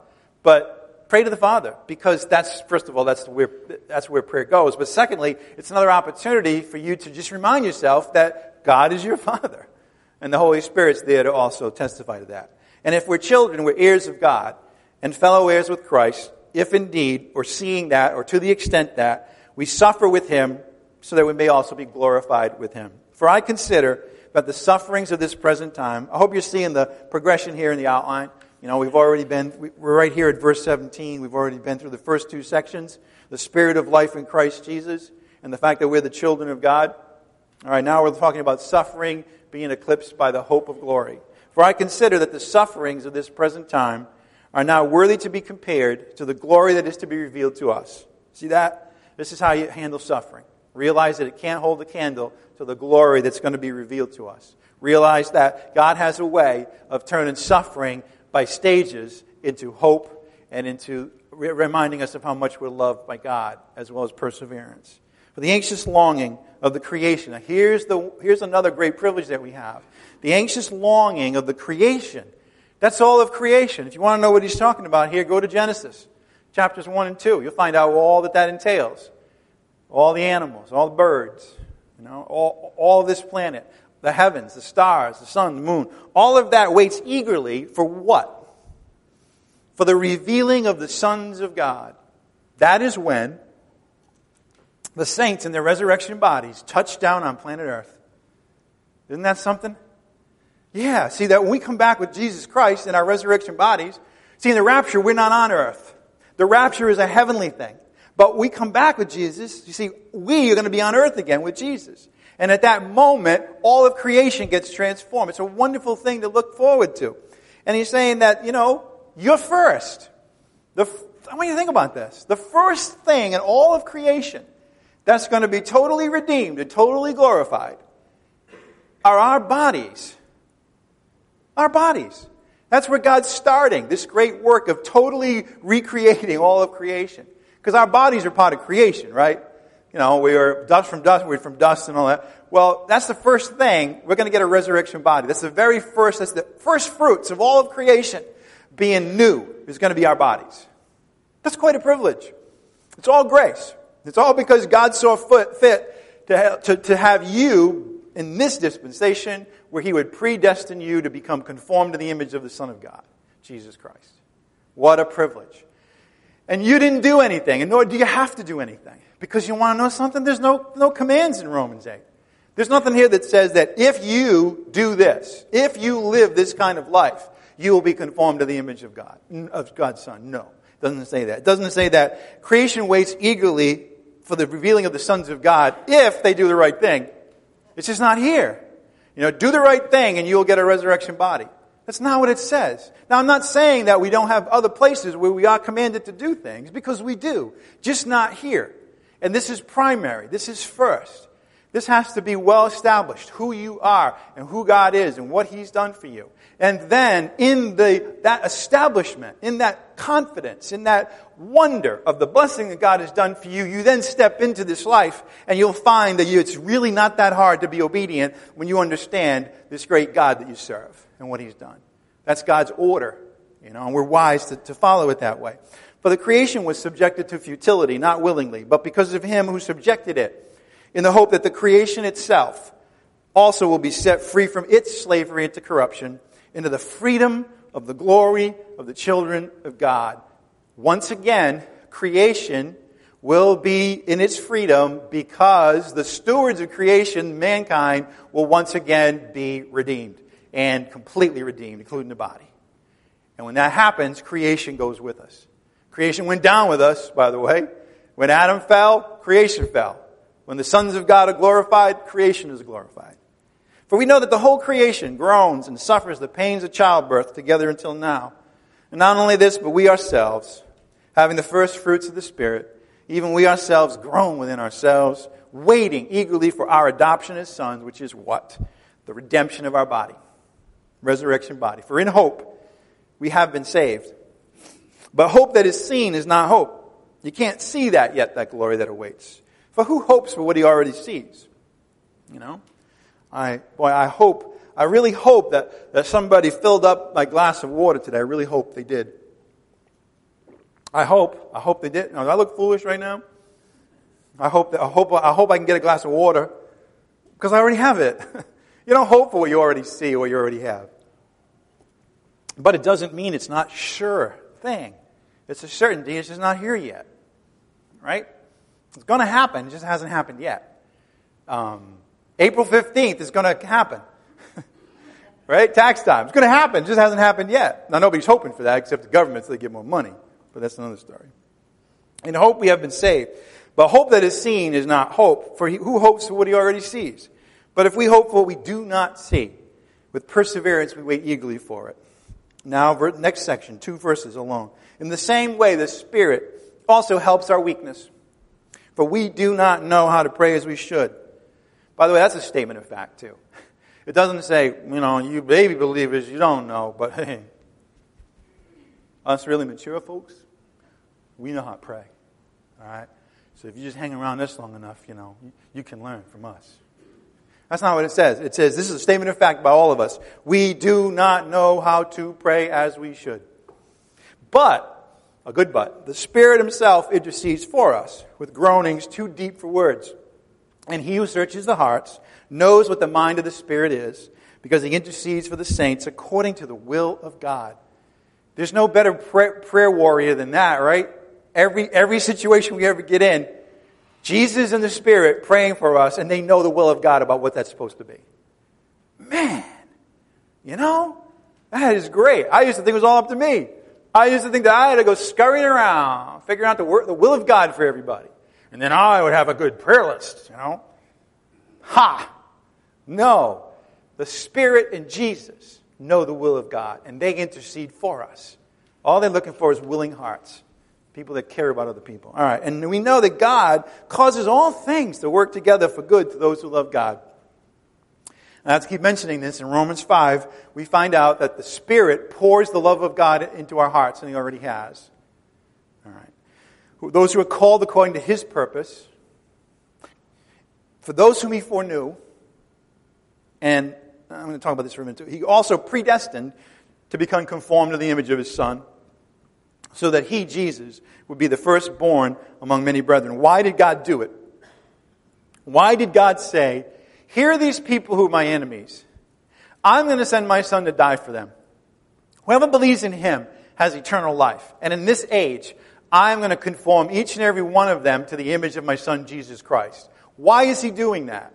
But pray to the Father, because that's, first of all, that's where, that's where prayer goes. But secondly, it's another opportunity for you to just remind yourself that God is your Father. And the Holy Spirit's there to also testify to that. And if we're children, we're heirs of God and fellow heirs with Christ, if indeed, or seeing that, or to the extent that, we suffer with Him, so that we may also be glorified with Him. For I consider that the sufferings of this present time, I hope you're seeing the progression here in the outline. You know, we've already been, we're right here at verse seventeen. We've already been through the first two sections. The Spirit of life in Christ Jesus, and the fact that we're the children of God. All right, now we're talking about suffering being eclipsed by the hope of glory. For I consider that the sufferings of this present time are now worthy to be compared to the glory that is to be revealed to us. See that? This is how you handle suffering. Realize that it can't hold a candle to the glory that's going to be revealed to us. Realize that God has a way of turning suffering by stages into hope and into re- reminding us of how much we're loved by God, as well as perseverance. For the anxious longing of the creation. Now here's, the, here's another great privilege that we have. The anxious longing of the creation. That's all of creation. If you want to know what he's talking about here, go to Genesis, chapters one and two. You'll find out all that that entails. All the animals, all the birds, you know, all, all of this planet, the heavens, the stars, the sun, the moon. All of that waits eagerly for what? For the revealing of the sons of God. That is when the saints in their resurrection bodies touch down on planet Earth. Isn't that something? Yeah, see that when we come back with Jesus Christ in our resurrection bodies, see in the rapture we're not on earth. The rapture is a heavenly thing. But we come back with Jesus, you see, we are going to be on earth again with Jesus. And at that moment, all of creation gets transformed. It's a wonderful thing to look forward to. And he's saying that, you know, you're first. The, I want you to think about this. The first thing in all of creation that's going to be totally redeemed and totally glorified are our bodies. Our bodies. That's where God's starting this great work of totally recreating all of creation. Because our bodies are part of creation, right? You know, we are dust from dust, we're from dust and all that. Well, that's the first thing. We're going to get a resurrection body. That's the very first, that's the first fruits of all of creation being new is going to be our bodies. That's quite a privilege. It's all grace. It's all because God saw fit to have, to, to have you in this dispensation where He would predestine you to become conformed to the image of the Son of God, Jesus Christ. What a privilege. And you didn't do anything, and nor do you have to do anything. Because you want to know something? There's no, no commands in Romans eight. There's nothing here that says that if you do this, if you live this kind of life, you will be conformed to the image of God, of God's Son. No, it doesn't say that. It doesn't say that creation waits eagerly for the revealing of the sons of God if they do the right thing. It's just not here. You know, do the right thing and you'll get a resurrection body. That's not what it says. Now, I'm not saying that we don't have other places where we are commanded to do things, because we do. Just not here. And this is primary. This is first. This has to be well established, who you are and who God is and what He's done for you. And then in the that establishment, in that confidence, in that wonder of the blessing that God has done for you, you then step into this life and you'll find that you, it's really not that hard to be obedient when you understand this great God that you serve and what He's done. That's God's order, you know, and we're wise to, to follow it that way. For the creation was subjected to futility, not willingly, but because of Him who subjected it, in the hope that the creation itself also will be set free from its slavery into corruption, into the freedom of the glory of the children of God. Once again, creation will be in its freedom because the stewards of creation, mankind, will once again be redeemed and completely redeemed, including the body. And when that happens, creation goes with us. Creation went down with us, by the way. When Adam fell, creation fell. When the sons of God are glorified, creation is glorified. For we know that the whole creation groans and suffers the pains of childbirth together until now. And not only this, but we ourselves, having the first fruits of the Spirit, even we ourselves groan within ourselves, waiting eagerly for our adoption as sons, which is what? The redemption of our body. Resurrection body. For in hope we have been saved. But hope that is seen is not hope. You can't see that yet, that glory that awaits. For who hopes for what he already sees? You know? I, boy, I hope, I really hope that, that somebody filled up my glass of water today. I really hope they did. I hope, I hope they did. Now, do I look foolish right now? I hope that, I hope, I hope I can get a glass of water because I already have it. You don't hope for what you already see or what you already have. But it doesn't mean it's not sure thing. It's a certainty. It's just not here yet. Right? It's going to happen. It just hasn't happened yet. Um, April fifteenth is going to happen. Right? Tax time. It's going to happen. It just hasn't happened yet. Now, nobody's hoping for that except the government so they get more money. But that's another story. In hope we have been saved. But hope that is seen is not hope. For he, who hopes for what he already sees? But if we hope for what we do not see, with perseverance we wait eagerly for it. Now, next section, two verses alone. In the same way, the Spirit also helps our weakness. For we do not know how to pray as we should. By the way, that's a statement of fact, too. It doesn't say, you know, you baby believers, you don't know. But hey, us really mature folks, we know how to pray. All right? So if you just hang around us long enough, you know, you can learn from us. That's not what it says. It says, this is a statement of fact by all of us. We do not know how to pray as we should. But, a good but, the Spirit Himself intercedes for us with groanings too deep for words. And He who searches the hearts knows what the mind of the Spirit is, because He intercedes for the saints according to the will of God. There's no better prayer, prayer warrior than that, right? Every, every situation we ever get in, Jesus and the Spirit praying for us, and they know the will of God about what that's supposed to be. Man, you know, that is great. I used to think it was all up to me. I used to think that I had to go scurrying around, figuring out the, wor- the will of God for everybody. And then I would have a good prayer list, you know. Ha! No. The Spirit and Jesus know the will of God, and they intercede for us. All they're looking for is willing hearts. People that care about other people. All right. And we know that God causes all things to work together for good to those who love God. And I have to keep mentioning this. In Romans five, we find out that the Spirit pours the love of God into our hearts, and He already has. All right. Those who are called according to His purpose. For those whom He foreknew, and I'm going to talk about this for a minute too, He also predestined to become conformed to the image of His Son, so that He, Jesus, would be the firstborn among many brethren. Why did God do it? Why did God say, here are these people who are my enemies. I'm going to send my Son to die for them. Whoever believes in Him has eternal life. And in this age, I'm going to conform each and every one of them to the image of my Son, Jesus Christ. Why is He doing that?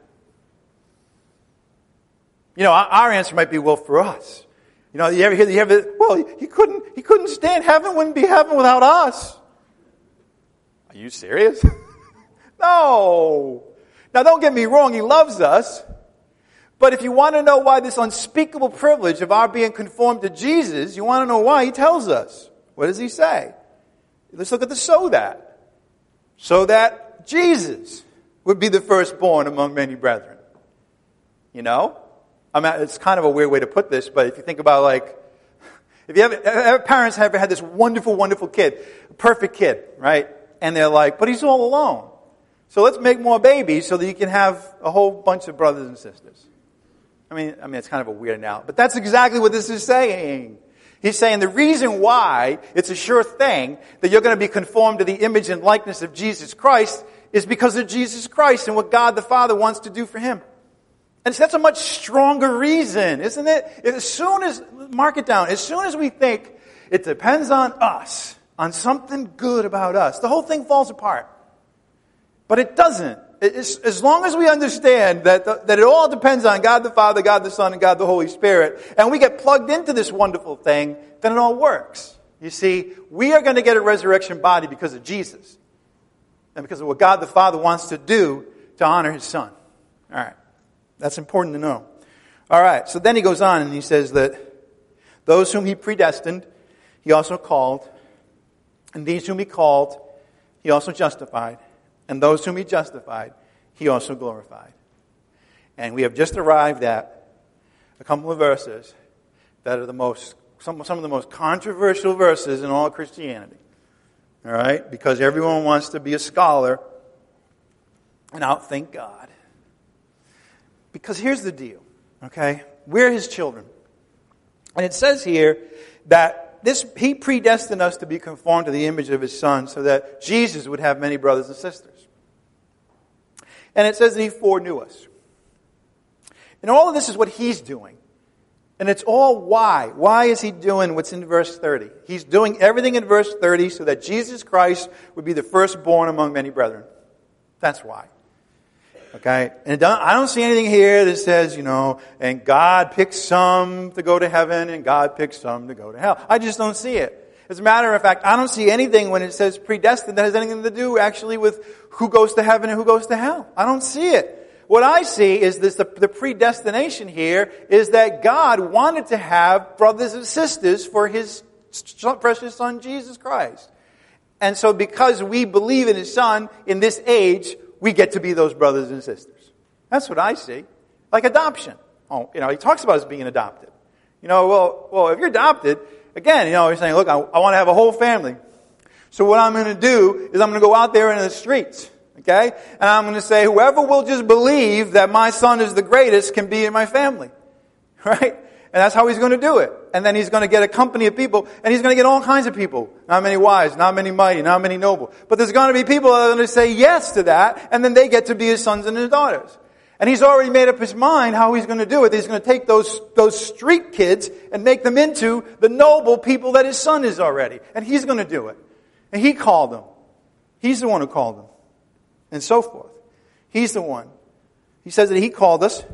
You know, our answer might be, well, for us. You know, you ever hear, you ever, well, he couldn't, he couldn't stand heaven, wouldn't be heaven without us. Are you serious? No. Now, don't get me wrong, He loves us. But if you want to know why this unspeakable privilege of our being conformed to Jesus, you want to know why, He tells us. What does He say? Let's look at the so that. So that Jesus would be the firstborn among many brethren. You know? I mean, it's kind of a weird way to put this, but if you think about, like, if you have, parents have had this wonderful, wonderful kid, perfect kid, right? And they're like, but he's all alone. So let's make more babies so that you can have a whole bunch of brothers and sisters. I mean, I mean, it's kind of a weird analogy, but that's exactly what this is saying. He's saying the reason why it's a sure thing that you're going to be conformed to the image and likeness of Jesus Christ is because of Jesus Christ and what God the Father wants to do for Him. And that's a much stronger reason, isn't it? As soon as, mark it down, as soon as we think it depends on us, on something good about us, the whole thing falls apart. But it doesn't. It's, as long as we understand that, the, that it all depends on God the Father, God the Son, and God the Holy Spirit, and we get plugged into this wonderful thing, then it all works. You see, we are going to get a resurrection body because of Jesus. And because of what God the Father wants to do to honor His Son. All right. That's important to know. All right. So then he goes on and he says that those whom He predestined, He also called. And these whom He called, He also justified. And those whom He justified, He also glorified. And we have just arrived at a couple of verses that are the most, some, some of the most controversial verses in all of Christianity. All right? Because everyone wants to be a scholar and outthink God. Because here's the deal, okay? We're His children. And it says here that this He predestined us to be conformed to the image of His Son so that Jesus would have many brothers and sisters. And it says that He foreknew us. And all of this is what He's doing. And it's all why. Why is He doing what's in verse thirty? He's doing everything in verse thirty so that Jesus Christ would be the firstborn among many brethren. That's why. Okay? And it don't, I don't see anything here that says, you know, and God picks some to go to heaven and God picks some to go to hell. I just don't see it. As a matter of fact, I don't see anything when it says predestined that has anything to do actually with who goes to heaven and who goes to hell. I don't see it. What I see is this, the, the predestination here is that God wanted to have brothers and sisters for His precious Son, Jesus Christ. And so because we believe in His Son in this age, we get to be those brothers and sisters. That's what I see. Like adoption. Oh, you know, he talks about us being adopted. You know, well, well, if you're adopted, again, you know, he's saying, look, I, I want to have a whole family. So what I'm going to do is I'm going to go out there in the streets, okay? And I'm going to say, whoever will just believe that my son is the greatest can be in my family, right? And that's how he's going to do it. And then he's going to get a company of people, and he's going to get all kinds of people. Not many wise, not many mighty, not many noble. But there's going to be people that are going to say yes to that, and then they get to be his sons and his daughters. And he's already made up his mind how he's going to do it. He's going to take those, those street kids and make them into the noble people that his son is already. And he's going to do it. And he called them. He's the one who called them. And so forth. He's the one. He says that he called us.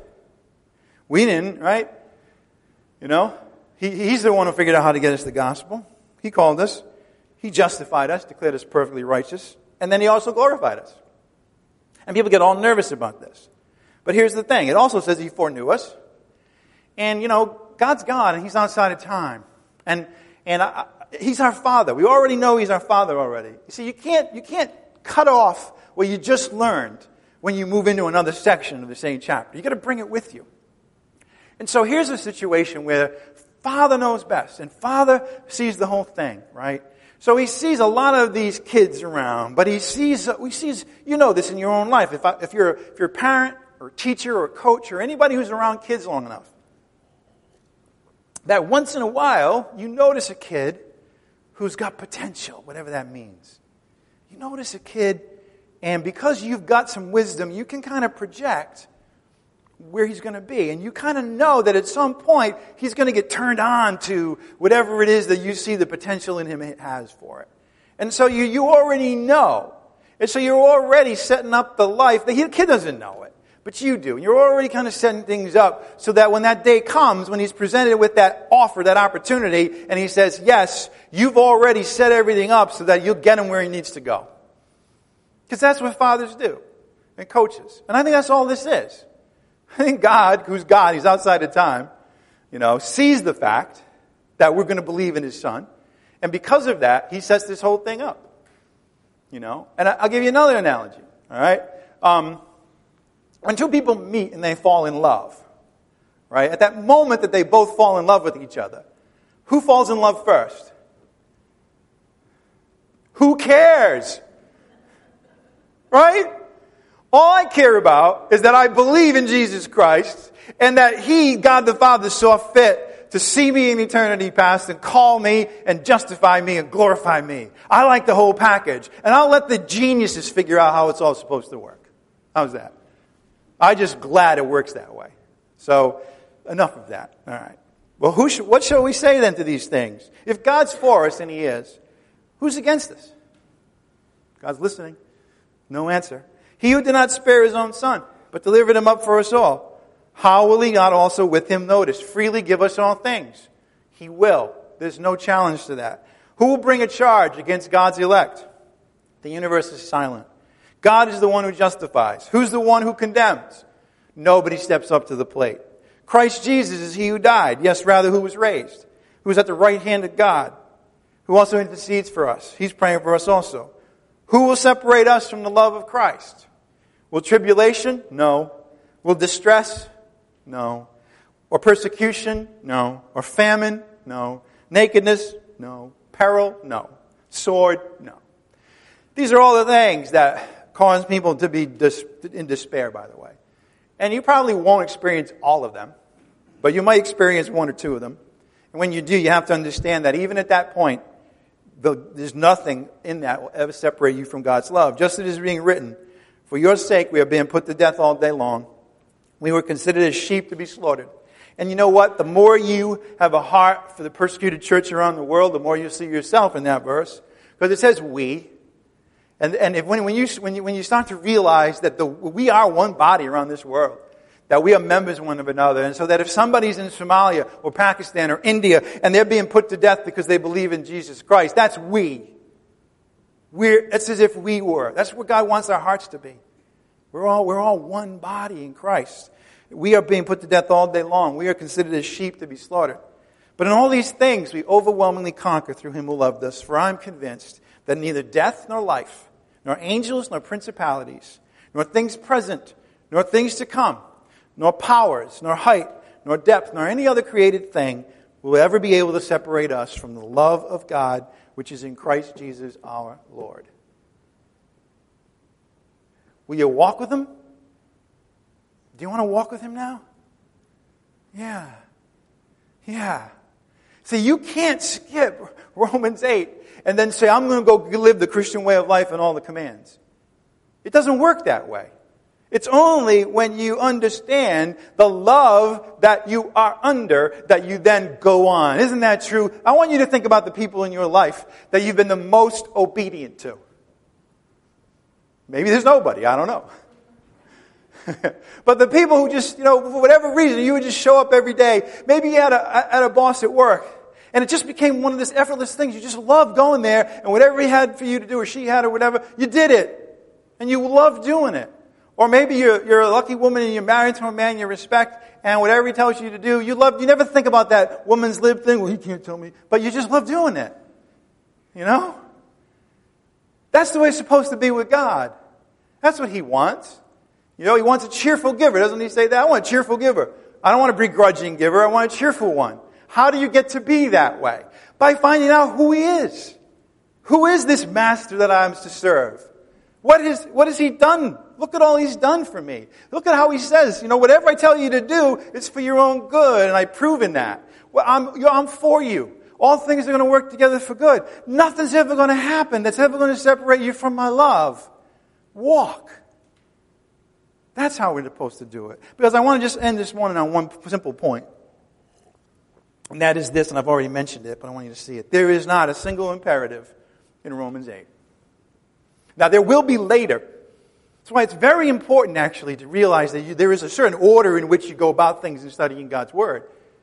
We didn't, right? You know? He, he's the one who figured out how to get us the gospel. He called us. He justified us, declared us perfectly righteous. And then he also glorified us. And people get all nervous about this. But here's the thing. It also says he foreknew us. And, you know, God's God and he's outside of time. And and I, he's our Father. We already know he's our Father already. You see, you can't, you can't cut off what you just learned when you move into another section of the same chapter. You've got to bring it with you. And so here's a situation where Father knows best. And Father sees the whole thing, right? So he sees a lot of these kids around. But he sees, he sees, you know this in your own life. If, I, if, you're, if you're a parent or a teacher or a coach or anybody who's around kids long enough, that once in a while you notice a kid who's got potential, whatever that means. You notice a kid, and because you've got some wisdom, you can kind of project where he's going to be. And you kind of know that at some point, he's going to get turned on to whatever it is that you see the potential in him has for it. And so you, you already know. And so you're already setting up the life. The kid doesn't know it, but you do. And you're already kind of setting things up so that when that day comes, when he's presented with that offer, that opportunity, and he says, yes, you've already set everything up so that you'll get him where he needs to go. Because that's what fathers do and coaches. And I think that's all this is. I think God, who's God, he's outside of time, you know, sees the fact that we're going to believe in his son. And because of that, he sets this whole thing up. You know, and I'll give you another analogy. All right. Um, when two people meet and they fall in love, right? At that moment that they both fall in love with each other, who falls in love first? Who cares? Right? All I care about is that I believe in Jesus Christ and that he, God the Father, saw fit to see me in eternity past and call me and justify me and glorify me. I like the whole package. And I'll let the geniuses figure out how it's all supposed to work. How's that? I'm just glad it works that way. So, enough of that. All right. Well, who should, what shall we say then to these things? If God's for us, and he is, who's against us? God's listening. No answer. He who did not spare his own son, but delivered him up for us all, how will he not also with him, notice, freely give us all things? He will. There's no challenge to that. Who will bring a charge against God's elect? The universe is silent. God is the one who justifies. Who's the one who condemns? Nobody steps up to the plate. Christ Jesus is he who died. Yes, rather, who was raised. Who is at the right hand of God. Who also intercedes for us. He's praying for us also. Who will separate us from the love of Christ? Will tribulation? No. Will distress? No. Or persecution? No. Or famine? No. Nakedness? No. Peril? No. Sword? No. These are all the things that cause people to be dis- in despair, by the way. And you probably won't experience all of them, but you might experience one or two of them. And when you do, you have to understand that even at that point, there's nothing in that will ever separate you from God's love. Just as it is being written, for your sake we are being put to death all day long. We were considered as sheep to be slaughtered. And you know what? The more you have a heart for the persecuted church around the world, the more you see yourself in that verse. Because it says we. And, and if, when, when, you, when, you, when you start to realize that the, we are one body around this world, that we are members one of another, and so that if somebody's in Somalia or Pakistan or India and they're being put to death because they believe in Jesus Christ, that's we. We're, it's as if we were. That's what God wants our hearts to be. We're all, we're all one body in Christ. We are being put to death all day long. We are considered as sheep to be slaughtered. But in all these things, we overwhelmingly conquer through him who loved us. For I am convinced that neither death nor life, nor angels nor principalities, nor things present, nor things to come, nor powers, nor height, nor depth, nor any other created thing will ever be able to separate us from the love of God which is in Christ Jesus our Lord. Will you walk with him? Do you want to walk with him now? Yeah. Yeah. See, you can't skip Romans eight and then say, I'm going to go live the Christian way of life and all the commands. It doesn't work that way. It's only when you understand the love that you are under that you then go on. Isn't that true? I want you to think about the people in your life that you've been the most obedient to. Maybe there's nobody. I don't know. But the people who just, you know, for whatever reason, you would just show up every day. Maybe you had a, had a boss at work. And it just became one of these effortless things. You just loved going there. And whatever he had for you to do, or she had, or whatever, you did it. And you loved doing it. Or maybe you're, you're a lucky woman and you're married to a man you respect, and whatever he tells you to do, you love, you never think about that woman's lib thing, well, he can't tell me, but you just love doing it. You know? That's the way it's supposed to be with God. That's what he wants. You know, he wants a cheerful giver. Doesn't he say that? I want a cheerful giver. I don't want a begrudging giver. I want a cheerful one. How do you get to be that way? By finding out who he is. Who is this master that I am to serve? What is, what has he done? Look at all he's done for me. Look at how he says, you know, whatever I tell you to do, it's for your own good, and I've proven that. Well, I'm, you know, I'm for you. All things are going to work together for good. Nothing's ever going to happen that's ever going to separate you from my love. Walk. That's how we're supposed to do it. Because I want to just end this morning on one simple point. And that is this, and I've already mentioned it, but I want you to see it. There is not a single imperative in Romans eight. Now, there will be later. That's why it's very important, actually, to realize that you, there is a certain order in which you go about things in studying God's Word.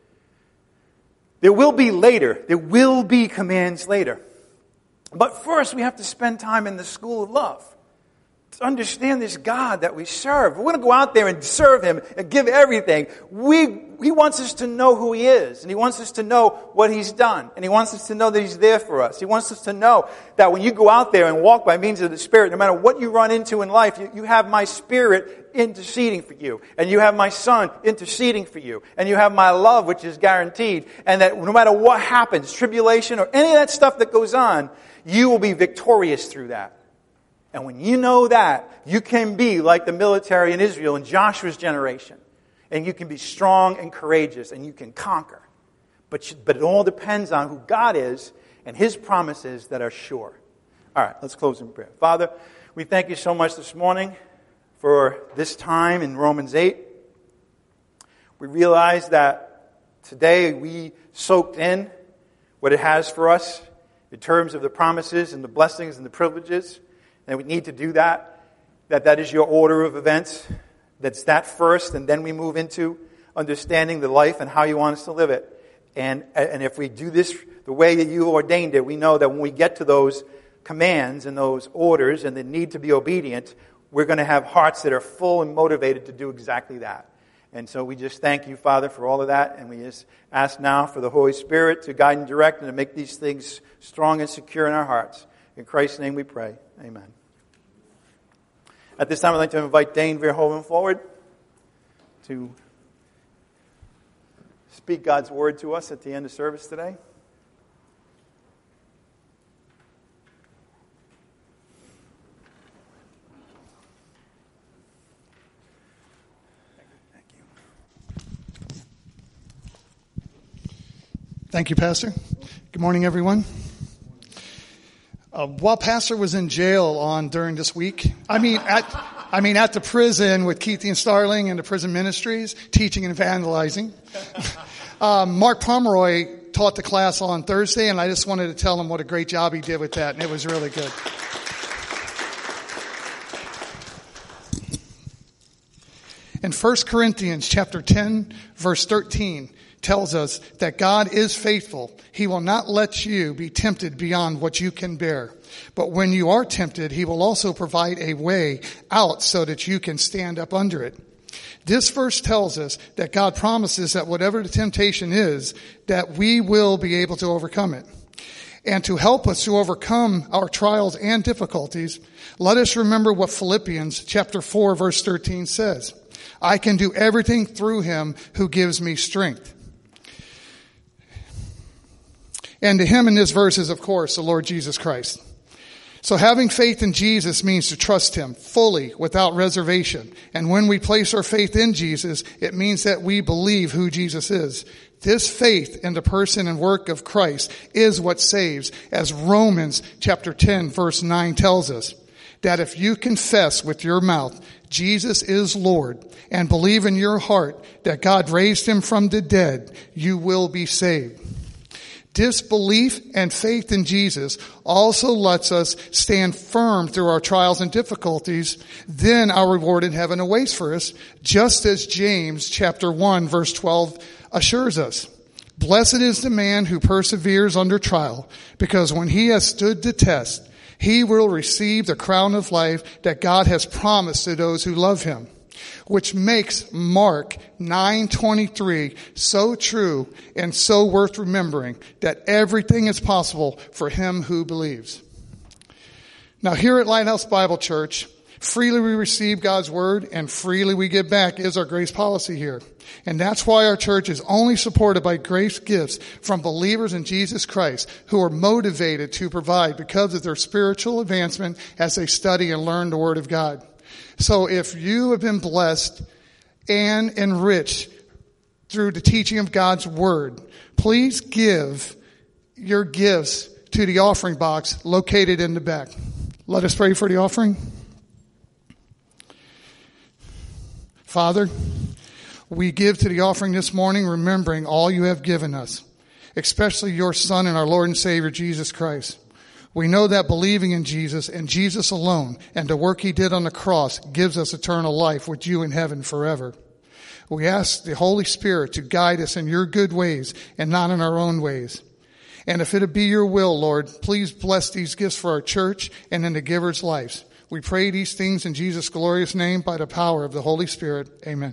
There will be later. There will be commands later. But first, we have to spend time in the school of love. To understand this God that we serve. We're going to go out there and serve him and give everything. We, he wants us to know who he is. And he wants us to know what he's done. And he wants us to know that he's there for us. He wants us to know that when you go out there and walk by means of the Spirit, no matter what you run into in life, you, you have my Spirit interceding for you. And you have my Son interceding for you. And you have my love, which is guaranteed. And that no matter what happens, tribulation or any of that stuff that goes on, you will be victorious through that. And when you know that, you can be like the military in Israel in Joshua's generation. And you can be strong and courageous and you can conquer. But, you, but it all depends on who God is and his promises that are sure. All right, let's close in prayer. Father, we thank you so much this morning for this time in Romans eight. We realize that today we soaked in what it has for us in terms of the promises and the blessings and the privileges. And we need to do that. that that is your order of events, that's that first, and then we move into understanding the life and how you want us to live it. And, and if we do this the way that you ordained it, we know that when we get to those commands and those orders and the need to be obedient, we're going to have hearts that are full and motivated to do exactly that. And so we just thank you, Father, for all of that. And we just ask now for the Holy Spirit to guide and direct and to make these things strong and secure in our hearts. In Christ's name we pray. Amen. At this time, I'd like to invite Dane Verhoeven forward to speak God's word to us at the end of service today. Thank you, Pastor. Good morning, everyone. Uh, while Pastor was in jail on during this week, I mean, at I mean at the prison with Keithian Starling and the prison ministries, teaching and evangelizing, um, Mark Pomeroy taught the class on Thursday, and I just wanted to tell him what a great job he did with that, and it was really good. In First Corinthians chapter ten, verse thirteen, tells us that God is faithful. He will not let you be tempted beyond what you can bear. But when you are tempted, he will also provide a way out so that you can stand up under it. This verse tells us that God promises that whatever the temptation is, that we will be able to overcome it. And to help us to overcome our trials and difficulties, let us remember what Philippians chapter four, verse thirteen says. I can do everything through him who gives me strength. And to him in this verse is, of course, the Lord Jesus Christ. So having faith in Jesus means to trust him fully without reservation. And when we place our faith in Jesus, it means that we believe who Jesus is. This faith in the person and work of Christ is what saves, as Romans chapter ten, verse nine tells us. That if you confess with your mouth Jesus is Lord and believe in your heart that God raised him from the dead, you will be saved. Disbelief and faith in Jesus also lets us stand firm through our trials and difficulties. Then our reward in heaven awaits for us, just as James chapter one verse twelve assures us. Blessed is the man who perseveres under trial, because when he has stood the test, he will receive the crown of life that God has promised to those who love him. Which makes Mark nine twenty-three so true and so worth remembering, that everything is possible for him who believes. Now here at Lighthouse Bible Church, freely we receive God's word and freely we give back is our grace policy here. And that's why our church is only supported by grace gifts from believers in Jesus Christ who are motivated to provide because of their spiritual advancement as they study and learn the word of God. So if you have been blessed and enriched through the teaching of God's word, please give your gifts to the offering box located in the back. Let us pray for the offering. Father, we give to the offering this morning remembering all you have given us, especially your Son and our Lord and Savior, Jesus Christ. We know that believing in Jesus and Jesus alone and the work he did on the cross gives us eternal life with you in heaven forever. We ask the Holy Spirit to guide us in your good ways and not in our own ways. And if it be your will, Lord, please bless these gifts for our church and in the givers' lives. We pray these things in Jesus' glorious name by the power of the Holy Spirit. Amen.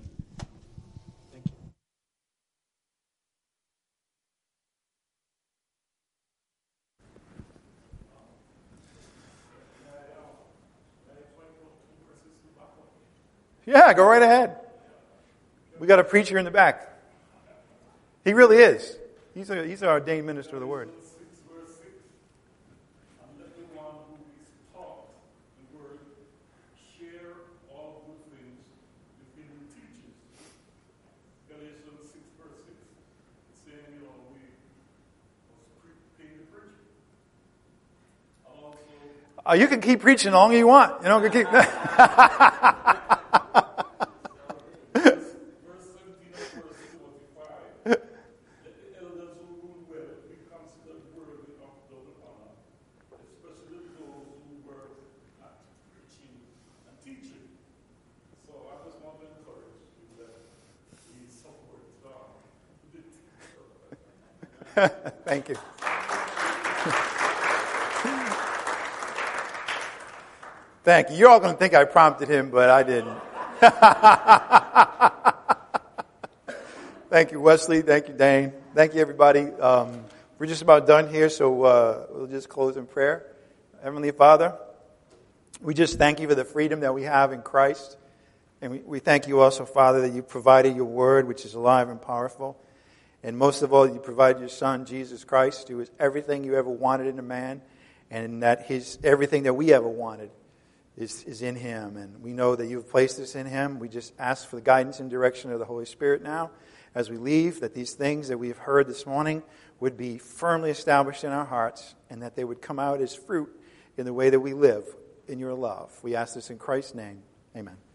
Yeah, go right ahead. We got a preacher in the back. He really is. He's a, he's our ordained minister of the word. Uh, you can keep preaching long as you want. You know, you can keep. Thank you. Thank you. You're all going to think I prompted him, but I didn't. Thank you, Wesley. Thank you, Dane. Thank you, everybody. Um, we're just about done here, so uh, we'll just close in prayer. Heavenly Father, we just thank you for the freedom that we have in Christ. And we, we thank you also, Father, that you provided your word, which is alive and powerful. And most of all, you provided your Son, Jesus Christ, who is everything you ever wanted in a man, and that his everything that we ever wanted is, is in him. And we know that you've placed this in him. We just ask for the guidance and direction of the Holy Spirit now as we leave, that these things that we have heard this morning would be firmly established in our hearts, and that they would come out as fruit in the way that we live in your love. We ask this in Christ's name. Amen.